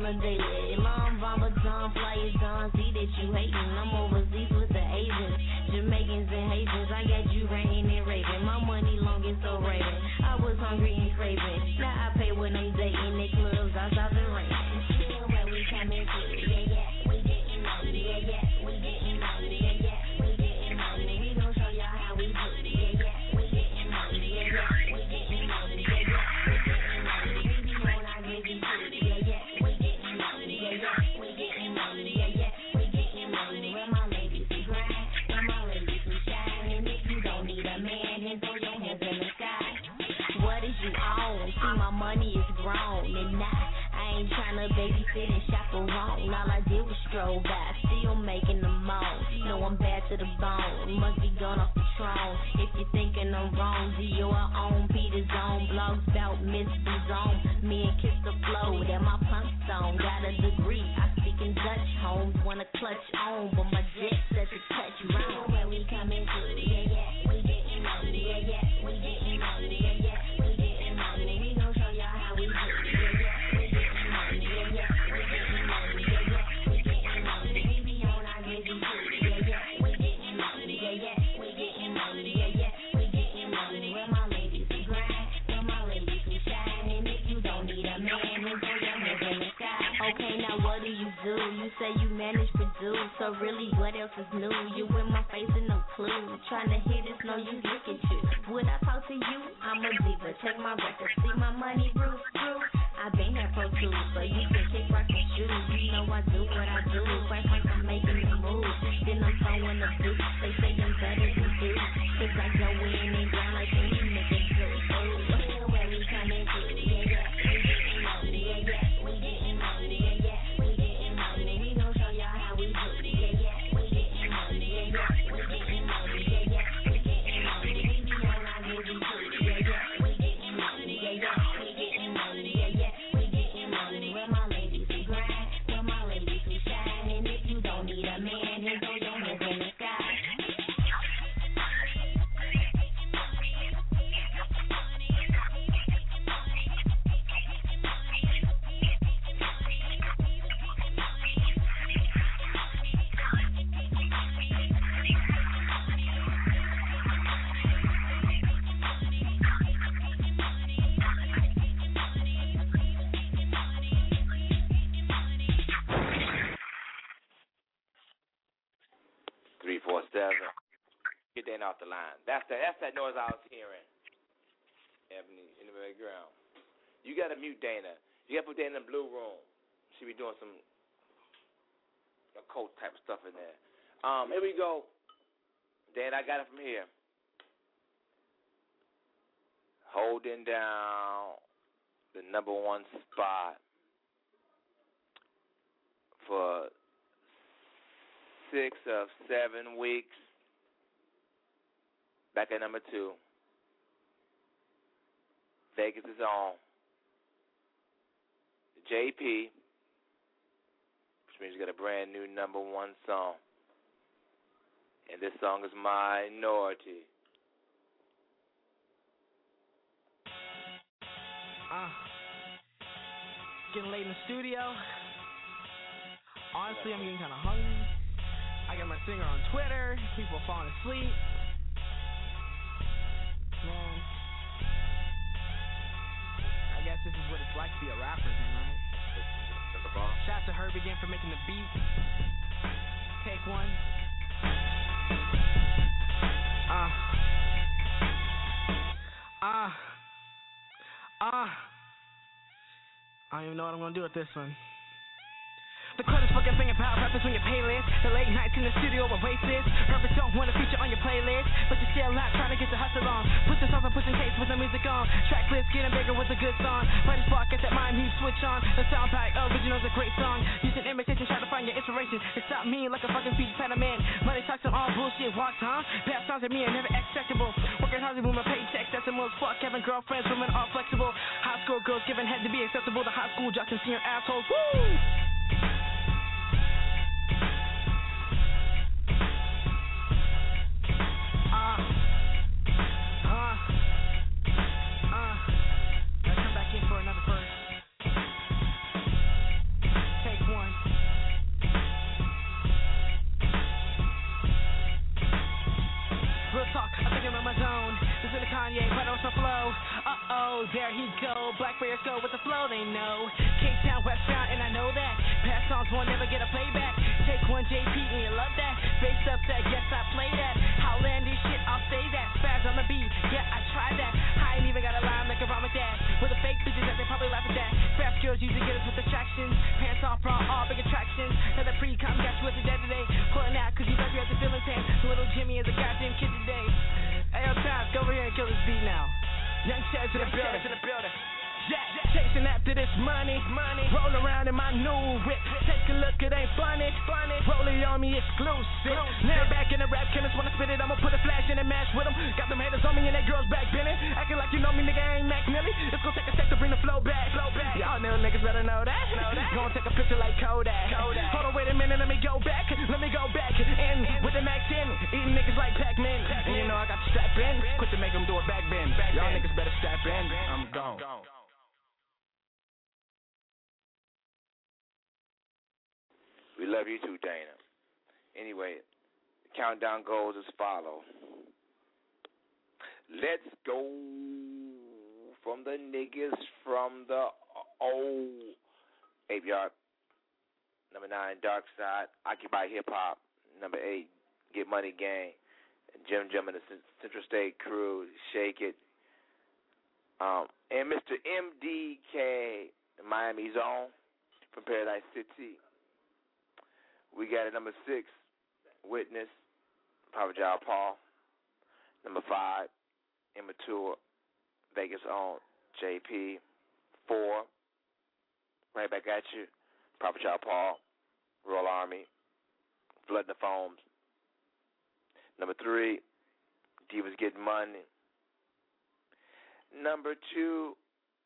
on the daily. Long bomber, John, flyers, John, see that you hating. I'm overseas with the Asians, Jamaicans and Haitians. I got you ranting and raving. My money long and so raving. I was hungry and craving. Now I pay when I'm dating. The clubs outside the rain. Still where we coming to, yeah, yeah. We getting money, yeah, yeah. We getting money, yeah, yeah. We getting money. We gon' show y'all how we do it, yeah, yeah. We getting money, yeah, yeah. We getting money, yeah, yeah. We getting money. We be on our gravy food, yeah, yeah. We getting money, yeah, yeah. We getting money, yeah, yeah. We getting money. Where my ladies who grind, where my ladies who shine. And if you don't need a man, then throw your hands in the sky. What is you on? See, my money is grown, and I ain't tryna babysit and chaperone. All I did was stroll by, still making the moan. No, I'm bad to the bone, must be gone off the throne. If you're thinking I'm wrong, Dior on Peter's own. Blogs about Miss Zone, me and Kiss the Flow, that my punk song. Got a degree, I speak in Dutch. Homes wanna clutch on, but my jet says to touch round. Where we coming to, yeah, yeah. We getting money, yeah, yeah. We getting money, yeah, yeah. We getting money, we gon' show y'all how we do it, yeah, yeah. We getting money, yeah, yeah. We getting money, yeah, yeah. We getting money, we be on our gravy food, yeah, yeah. We getting money, yeah, yeah. We getting money, yeah, yeah. We getting money. Where my ladies who grind, where my ladies who shine. And if you don't need a man, then throw your hands in the sky. Okay, now what do? You say you manage produce, so really what else is new? You in my face and no clue. Tryna hit this, no you look at you. Would I talk to you? I'm a diva, check my record, see my money, Bruce. I been here Pro Tools, so you can kick rock and shoes. You know I do what I do. First I'm making the move, then I'm throwing the boot. They say I'm better than you, cause I go in and down like any nigga do. Oh, where we coming to, yeah, yeah. We getting money, yeah, yeah. We getting money, yeah, yeah. We getting money, we gon' show y'all how we do it, yeah, yeah. We getting money, yeah, yeah. We getting money, yeah, yeah. We getting money, we be on our gravy food, yeah, yeah. We getting money, yeah, yeah. We getting money, yeah, yeah. We getting money. Where my ladies who grind, where my ladies who shine. And if you don't need a man, then throw your hands in the sky. Get that off the line. That's that noise I was hearing. Ebony in the background. You gotta mute Dana. You gotta put Dana in the blue room. She be doing some occult type of stuff in there. Here we go. Dana, I got it from here. Holding down the number one spot for 6 of 7 weeks. Back at number 2. Vegas is on. JP, which means you got a brand new number 1 song. And this song is Minority. Getting late in the studio. Honestly, I'm getting kind of hungry. I got my singer on Twitter. People are falling asleep. Man, I guess this is what it's like to be a rapper then, right? Shout out to Herb again for making the beat. Take 1. I don't even know what I'm gonna do with this one. The coldest fucking thing about rappers on your playlist. The late nights in the studio with races. Rappers don't want to feature on your playlist, but you're still out trying to get the hustle on. Put this off and pushing case with the music on. Track list getting bigger with a good song. But it's spark at that mind you switch on. The sound pack original's a great song. Using imitation, try to find your inspiration. It's not me like a fucking speech man. Money talks on all bullshit walks, huh? Past songs at me are never acceptable. Working hard to move my paychecks, that's the most fuck. Having girlfriends, women all flexible. High school girls giving head to be acceptable. The high school jocks and senior assholes. Woo! Let's come back in for another verse. I'm in my zone. Listen to Kanye, but also flow. Uh-oh, there he go. Black Bears go with the flow, they know. Cape Town, West Town, and I know that. Past songs won't never get a playback. Take one JP and you love that. Bass upset, yes, I play that. Howlandish shit, I'll say that. Spaz on the beat, yeah, I tried that. I ain't even got a line like a rhyme with that. With the fake bitches that they probably laugh at that. Fast girls usually get us with distractions. Pants off, bra, all big attractions. Now the pre-com got you at the dead today. Pulling out cause you thought you had the feeling tank. Little Jimmy is a goddamn kid today. Hey, yo, Taz, go over here and kill this beat now. Young Chaz to the building. Yeah, chasing after this money. Roll around in my new whip. Take a look, it ain't funny. Rolling on me exclusive. Now back in the rap chemist, when I spit it, I'ma put a flash in and match with them. Got them haters on me and that girl's back bending. Acting like you know me, nigga, I ain't Mac Millie. It's gonna take a sec to bring the flow back. Y'all know niggas better know that. Gonna take a picture like Kodak. Hold on, wait a minute, let me go back. And with the Mac 10, eating niggas like Pac-Man. And you know I got the strap in. Quick to make them do a back bend. Y'all niggas better strap in. I'm gone. We love you too, Dana. Anyway, the countdown goes as follows. Let's go from the niggas from the old 8 Yard. Number 9, Dark Side. Occupy Hip Hop. Number 8, Get Money Gang. Jim and the Central State Crew. Shake It. And Mr. MDK, Miami Zone from Paradise City. We got at number 6, Witness, Papa John Paul. Number 5, Immature, Vegas on JP. 4, right back at you, Papa John Paul, Royal Army, Flood the Foams. Number 3, Divas Getting Money. Number 2,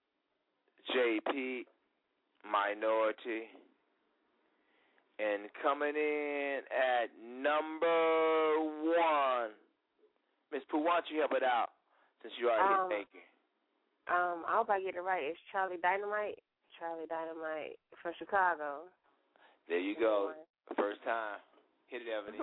JP, Minority. And coming in at number 1, Miss Pooh, why don't you help it out since you already thinking? I hope I get it right. It's Charlie Dynamite from Chicago. There you go. First time. Hit it, Ebony.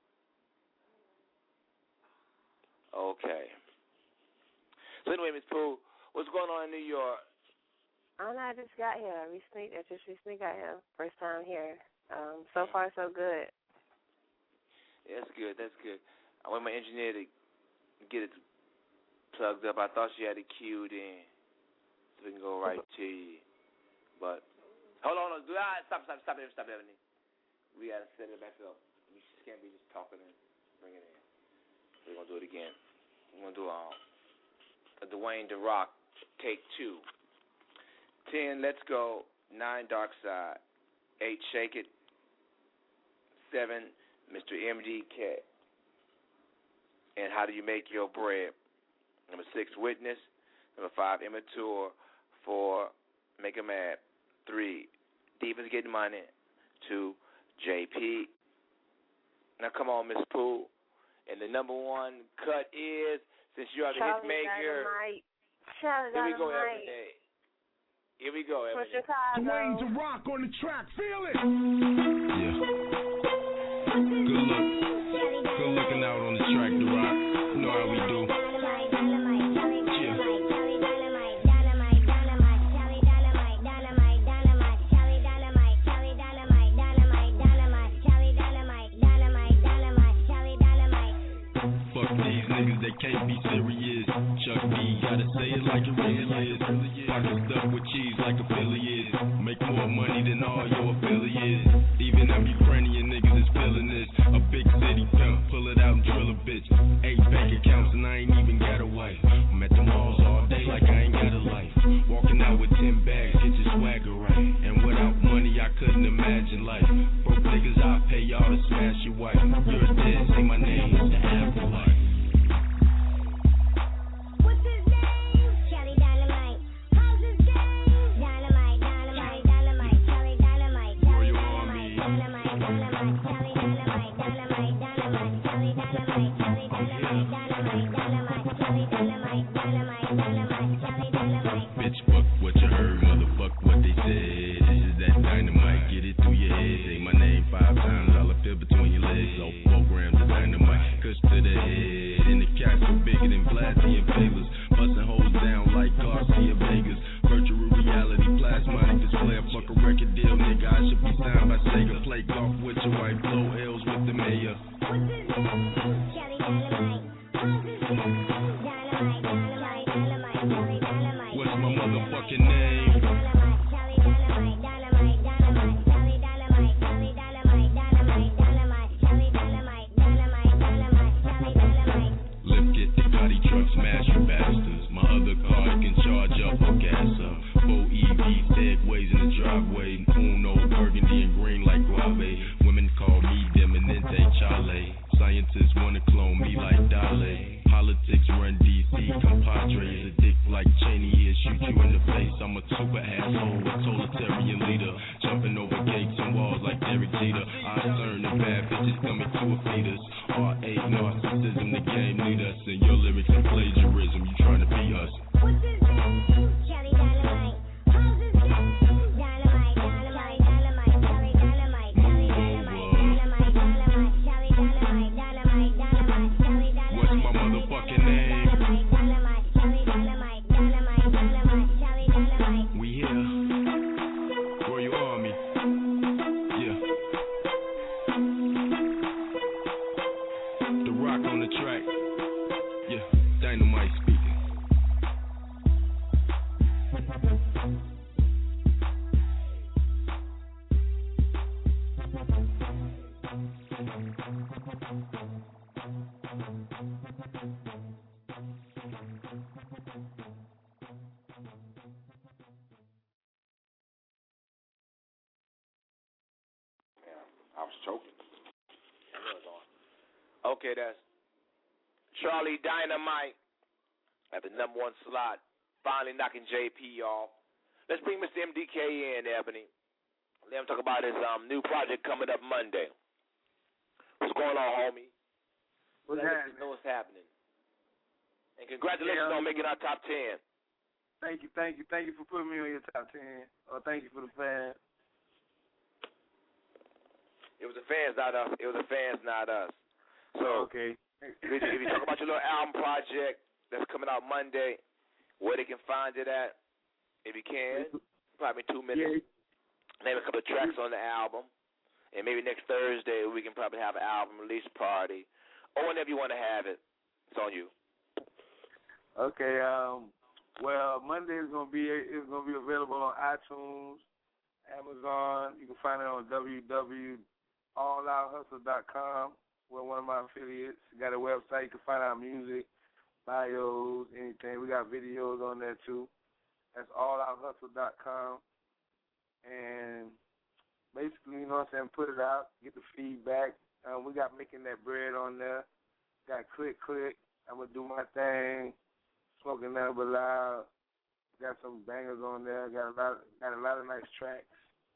Okay. So anyway, Miss Pooh, what's going on in New York? I just got here. I just recently got here. First time here. So far, so good. Yeah, that's good. I want my engineer to get it plugged up. I thought she had it queued in so we can go right to you. But, hold on. Stop, Ebony. We got to set it back up. We just can't be just talking and bring it in. We're going to do it again. We're going to do a Dwayne The Rock, take 2. 10, Let's Go. 9, Dark Side. 8, Shake It. 7, Mr. MDK. And How Do You Make Your Bread? Number 6, Witness. Number 5, Immature. 4, Make 'Em Mad. 3, Divas Getting Money. 2, JP. Now come on, Miss Pooh. And the number 1 cut is, since you are the hit maker. Here we go, every day. Here we go, every day. Dwayne The Rock on the track. Feel it. Yeah. Good looking out on the track, The Rock. You know how we do. Fuck these niggas, they can't be serious. Chuck D, gotta say it like it really is. Pocket stuffed with cheese like a Philly is. Make more money than all your affiliates. Even them Ukrainian niggas is feeling this. A big city pimp, pull it out and drill a bitch. 8 bank accounts and I ain't even got a wife. I'm at the malls all day like I ain't got a life. Walking out with 10 bags, get your swagger right. And without money, I couldn't imagine life. Broke niggas, I'll pay y'all to smash your wife. You're dead, say my name, it's the afterlife. Bitch, fuck what you heard, motherfuck what they said. This is that dynamite, get it through your head. Say my name 5 times, I'll appear between your legs. Oh, blow L's with the mayor. What's my motherfucking name? Lift it, the Gotti truck, smash you bastards. My other car can charge up or gas up. 4 EV segways in the driveway. Uno, burgundy and green like guave. Women call me Deminente Chale. Scientists wanna clone me like Dale. Politics run DC, compadres. A dick like Cheney here, shoot you in the face. I'm a super asshole, a totalitarian leader. Jumping over gates and walls like Derek Jeter. I turn the bad bitches coming to a fetus. R.A. narcissism, the game need us. And your lyrics are plagiarism, you trying to be us. What's his name? Kelly Dynamite. How's his name? Dynamite, dynamite, dynamite, Kelly Dynamite, Kelly Dynamite, dynamite, dynamite, Kelly Dynamite, dynamite, dynamite, Kelly Dynamite. What's my motherfucking name? Dynamite, dynamite, Kelly Dynamite, dynamite, dynamite, Kelly Dynamite. We here. Royal Army. Yeah. The Rock on the track. Yeah, Dynamite speaking. I was choking. Okay, that's Charlie Dynamite at the number 1 slot, finally knocking JP off. Let's bring Mr. MDK in, Ebony. Let him talk about his new project coming up Monday. What's going on, homie? What's happening? Know what's happening. And congratulations on making our top 10. Thank you for putting me on your top 10. Thank you for the fans. It was the fans, not us. So, okay. if you talk about your little album project that's coming out Monday, where they can find it at, if you can, probably 2 minutes. Yeah. Name a couple of tracks on the album, and maybe next Thursday we can probably have an album release party, or whenever you want to have it. It's on you. Okay. Well, Monday is gonna be available on iTunes, Amazon. You can find it on www.allouthustle.com. We're one of my affiliates. We got a website. You can find our music, bios, anything. We got videos on there, too. That's allouthustle.com. And basically, you know what I'm saying, put it out, get the feedback. We got Making That Bread on there. Got Click. I'm going to do my thing. Smoking Nothing But Loud. Got some bangers on there. Got a lot of nice tracks.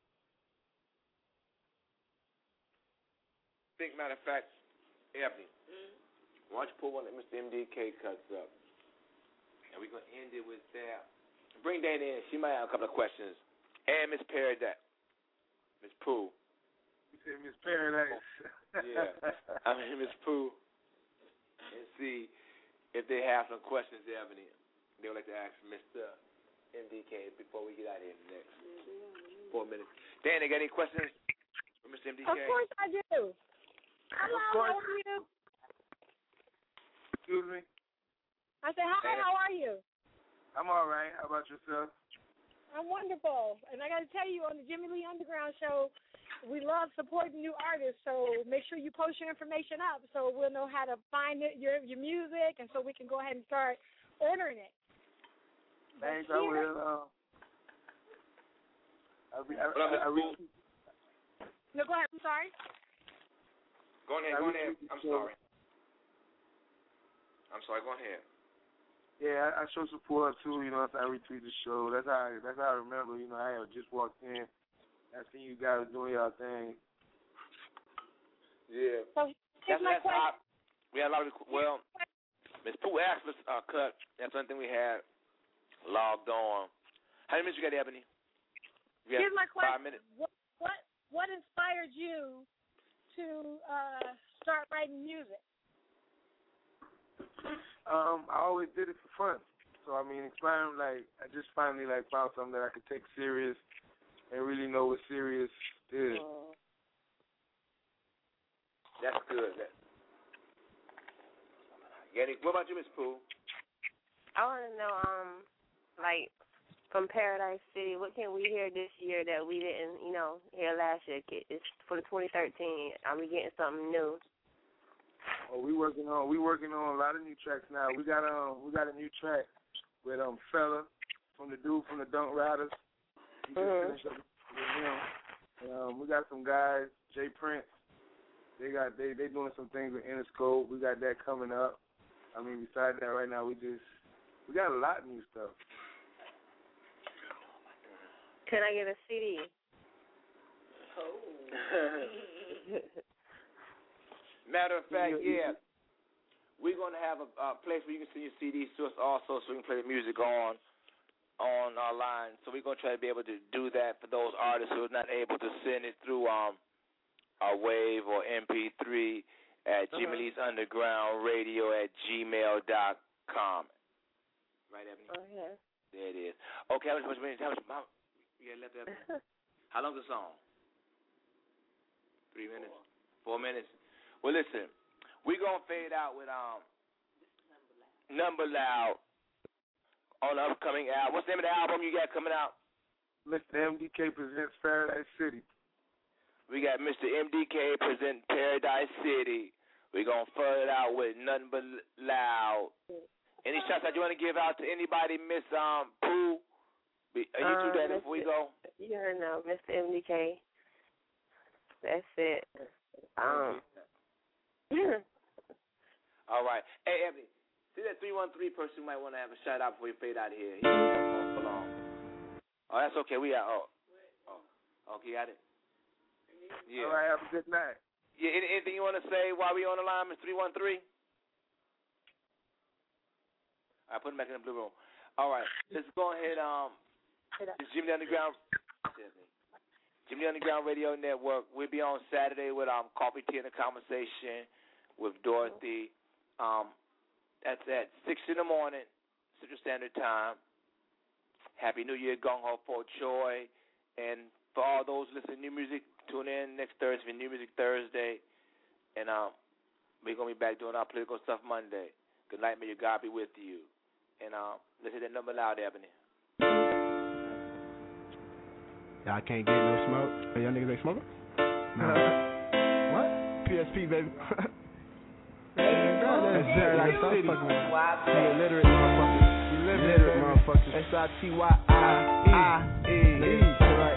Matter of fact, Ebony, why don't you pull one that Mr. MDK cuts up? And we're going to end it with that. Bring Dana in. She might have a couple of questions. And Miss Paradise. Miss Pooh. You said Miss Paradise. Yeah. I mean, Miss Pooh. And see if they have some questions, Ebony. They would like to ask Mr. MDK before we get out of here in the next 4 minutes. Dana, got any questions for Mr. MDK? Of course I do. Hello, how are you? Excuse me? I said, hi, how are you? I'm all right. How about yourself? I'm wonderful. And I got to tell you, on the Jimmy Lee Underground show, we love supporting new artists, so make sure you post your information up so we'll know how to find your music, and so we can go ahead and start ordering it. Thanks, I will. No, go ahead. I'm sorry. Go ahead. I'm sorry. Go ahead. Yeah, I show support too. You know, I retweet the show. That's how I remember. You know, I had just walked in. I seen you guys doing y'all thing. Yeah. So that's how we had a lot of. Well, Miss Pooh asked us cut. That's one thing we had logged on. How many minutes you got, Ebony? Here's my question. 5 minutes. What inspired you to start writing music? I always did it for fun. So I mean, inspiring, I just finally found something that I could take serious and really know what serious is. That's good. Yannick, what about you, Miss Pooh? I want to know, like, from Paradise City, what can we hear this year that we didn't, hear last year? It's for the 2013. Are we getting something new? Oh, we working on a lot of new tracks now. We got a new track with Fella from the dude from the Dunk Riders. We just finished up with him. We got some guys, Jay Prince. They doing some things with Interscope. We got that coming up. I mean, besides that, right now we got a lot of new stuff. Can I get a CD? Matter of fact, yeah. We're going to have a place where you can send your CDs to us also so we can play the music on our line. So we're going to try to be able to do that for those artists who are not able to send it through our Wave or MP3 at Jimmy Lee's Underground Radio at gmail.com. Right, Ebony? Oh, yeah. There it is. Okay, how much how long is the song? 3 minutes? 4 minutes? Well, listen, we're going to fade out with Number Loud on the upcoming album. What's the name of the album you got coming out? Mr. MDK Presents Paradise City. We got Mr. MDK Present Paradise City. We're going to fade it out with Nothing But Loud. Any shots that you want to give out to anybody, Miss Pooh? Are you two done before we go? You heard now, Mr. MDK. That's it. All right. Hey, Ebony, see that 313 person who might want to have a shout out before you fade out of here. He won't for long. Oh, that's okay. We are. Okay, got it. Yeah. All right. Have a good night. Yeah. Anything you want to say while we on the line, Miss 313? I put him back in the blue room. All right, let's go ahead. It's Jimmy Underground Radio Network. We'll be on Saturday with Coffee, Tea, and a Conversation with Dorothy. That's at 6 in the morning, Central Standard Time. Happy New Year, Gung Ho for Choi. And for all those listening to new music, tune in next Thursday for New Music Thursday. And we're going to be back doing our political stuff Monday. Good night, may your God be with you. And let's hit that number loud, Ebony. Y'all can't get no smoke. Hey, y'all niggas ain't smoking? Nah. What? PSP, baby. That's Paradise City. You illiterate motherfuckers. You illiterate motherfuckers. SITYIE. Right.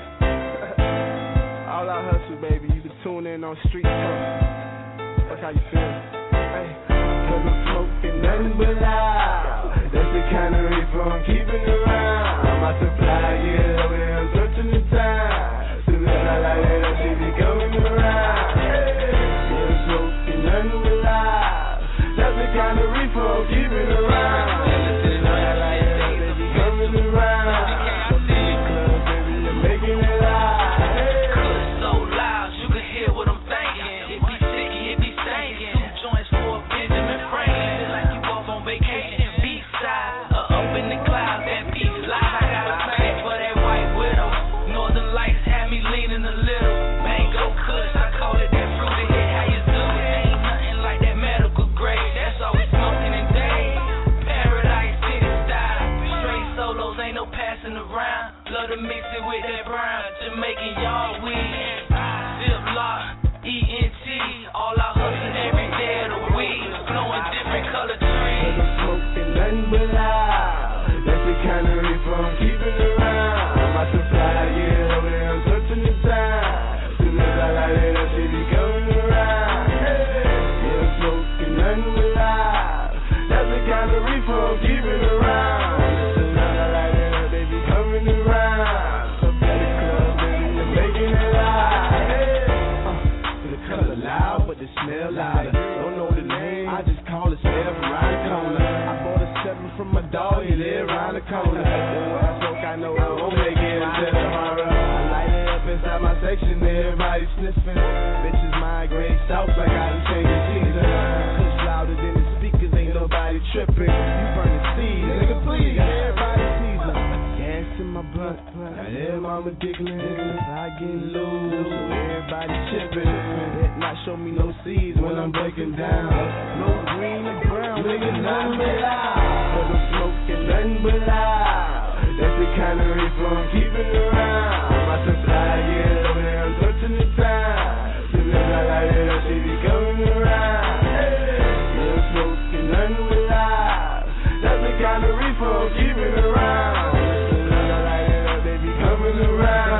All out hustle, baby. You can tune in on Street Talk. That's how you feel. Hey. Cause I'm smoking nothing but loud. That's the kind of reefer I'm keeping around. My supply, yeah, over there, I'm searching the time. Soon as I light it up, she be coming around. Yeah, I'm smoking nothing but loud. That's the kind of reefer I'm keeping around. Soon as I light it up, they be coming around. Up in the club, baby, you're making it loud. Cause it's so loud, you can hear what I'm thinking. It be sticky, it be stinking. 2 joints for a Benjamin Franklin. Feel like you off on vacation. Up in the clouds, that beat live. I got a thing for that white widow. Northern lights had me leaning a little. Mango kush, I call it that fruity hit. How you do it? Ain't nothing like that medical grade. That's all we smoking in days. Paradise City style. Straight solos, ain't no passing around. Love to mix it with that brown Jamaican yard weed. Ziploc, ENT. All out hustling every day of the week. Blowing different color trees. Nothing but loud. That's the kind of reefer I'm keeping around. My supply, yeah, over there, I'm searching the time. Soon as I light it up, she be coming around. Yeah, I'm smoking nothing but loud. That's the kind of reefer I'm keeping around. Soon as I light it up, they be coming around. Up at the club, baby, you're making it loud. The color loud, but the smell louder. Don't know the name, I just call it smell from around the corner. From my dog, you live around the corner. When I smoke, I know I won't make it until tomorrow. I light it up inside my section, everybody sniffing. Bitches migrate south like I done changed the season. Push louder than the speakers, ain't nobody tripping. You burning seeds, nigga, please. Everybody season. Gas in my blunt, I hear mama giggling. I get loose, so everybody chipping. Not show me no seeds when I'm breaking down. No green or brown, nigga, nothing but loud. Cause I'm smoking nothing but loud. That's the kind of reefer I'm keeping around. My supply get low, then I'm touching the time. Soon as I light it up, she be coming around. Yeah, I'm smoking nothing but loud. That's the kind of reefer I'm keeping around. Soon as I light it up, they be coming around.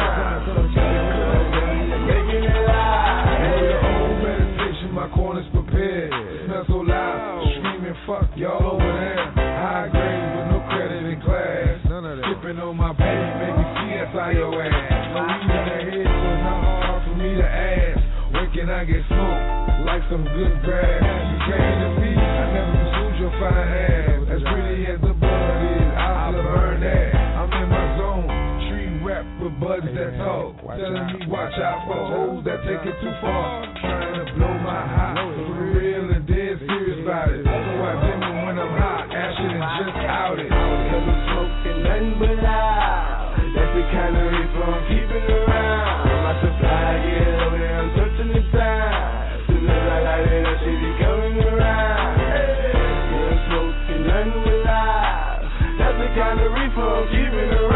My corner's prepared. Smell so loud, screaming fuck y'all over there. High grade with no credit in class. None of that. Sipping on my baby, make me CSI your ass. No weed in the head, so it's not hard for me to ask. When can I get smoked? Like some good grass. You came to me, I never pursued your fine ass. As pretty as the bud is, I'll burn that. I'm in my zone. Rap with buds that talk, telling me watch out for hoes that take it too far. Trying to blow my high, for real and dead serious about it. So I dimmer when I'm hot, ashing and just out it. Cause I'm smoking nothing but loud. That's the kind of reefer I'm keeping around. My supply get low, then I'm touching the time. Soon as I light it up, she be coming around. Yeah, I'm smoking nothing but loud. That's the kind of reefer I'm keeping around.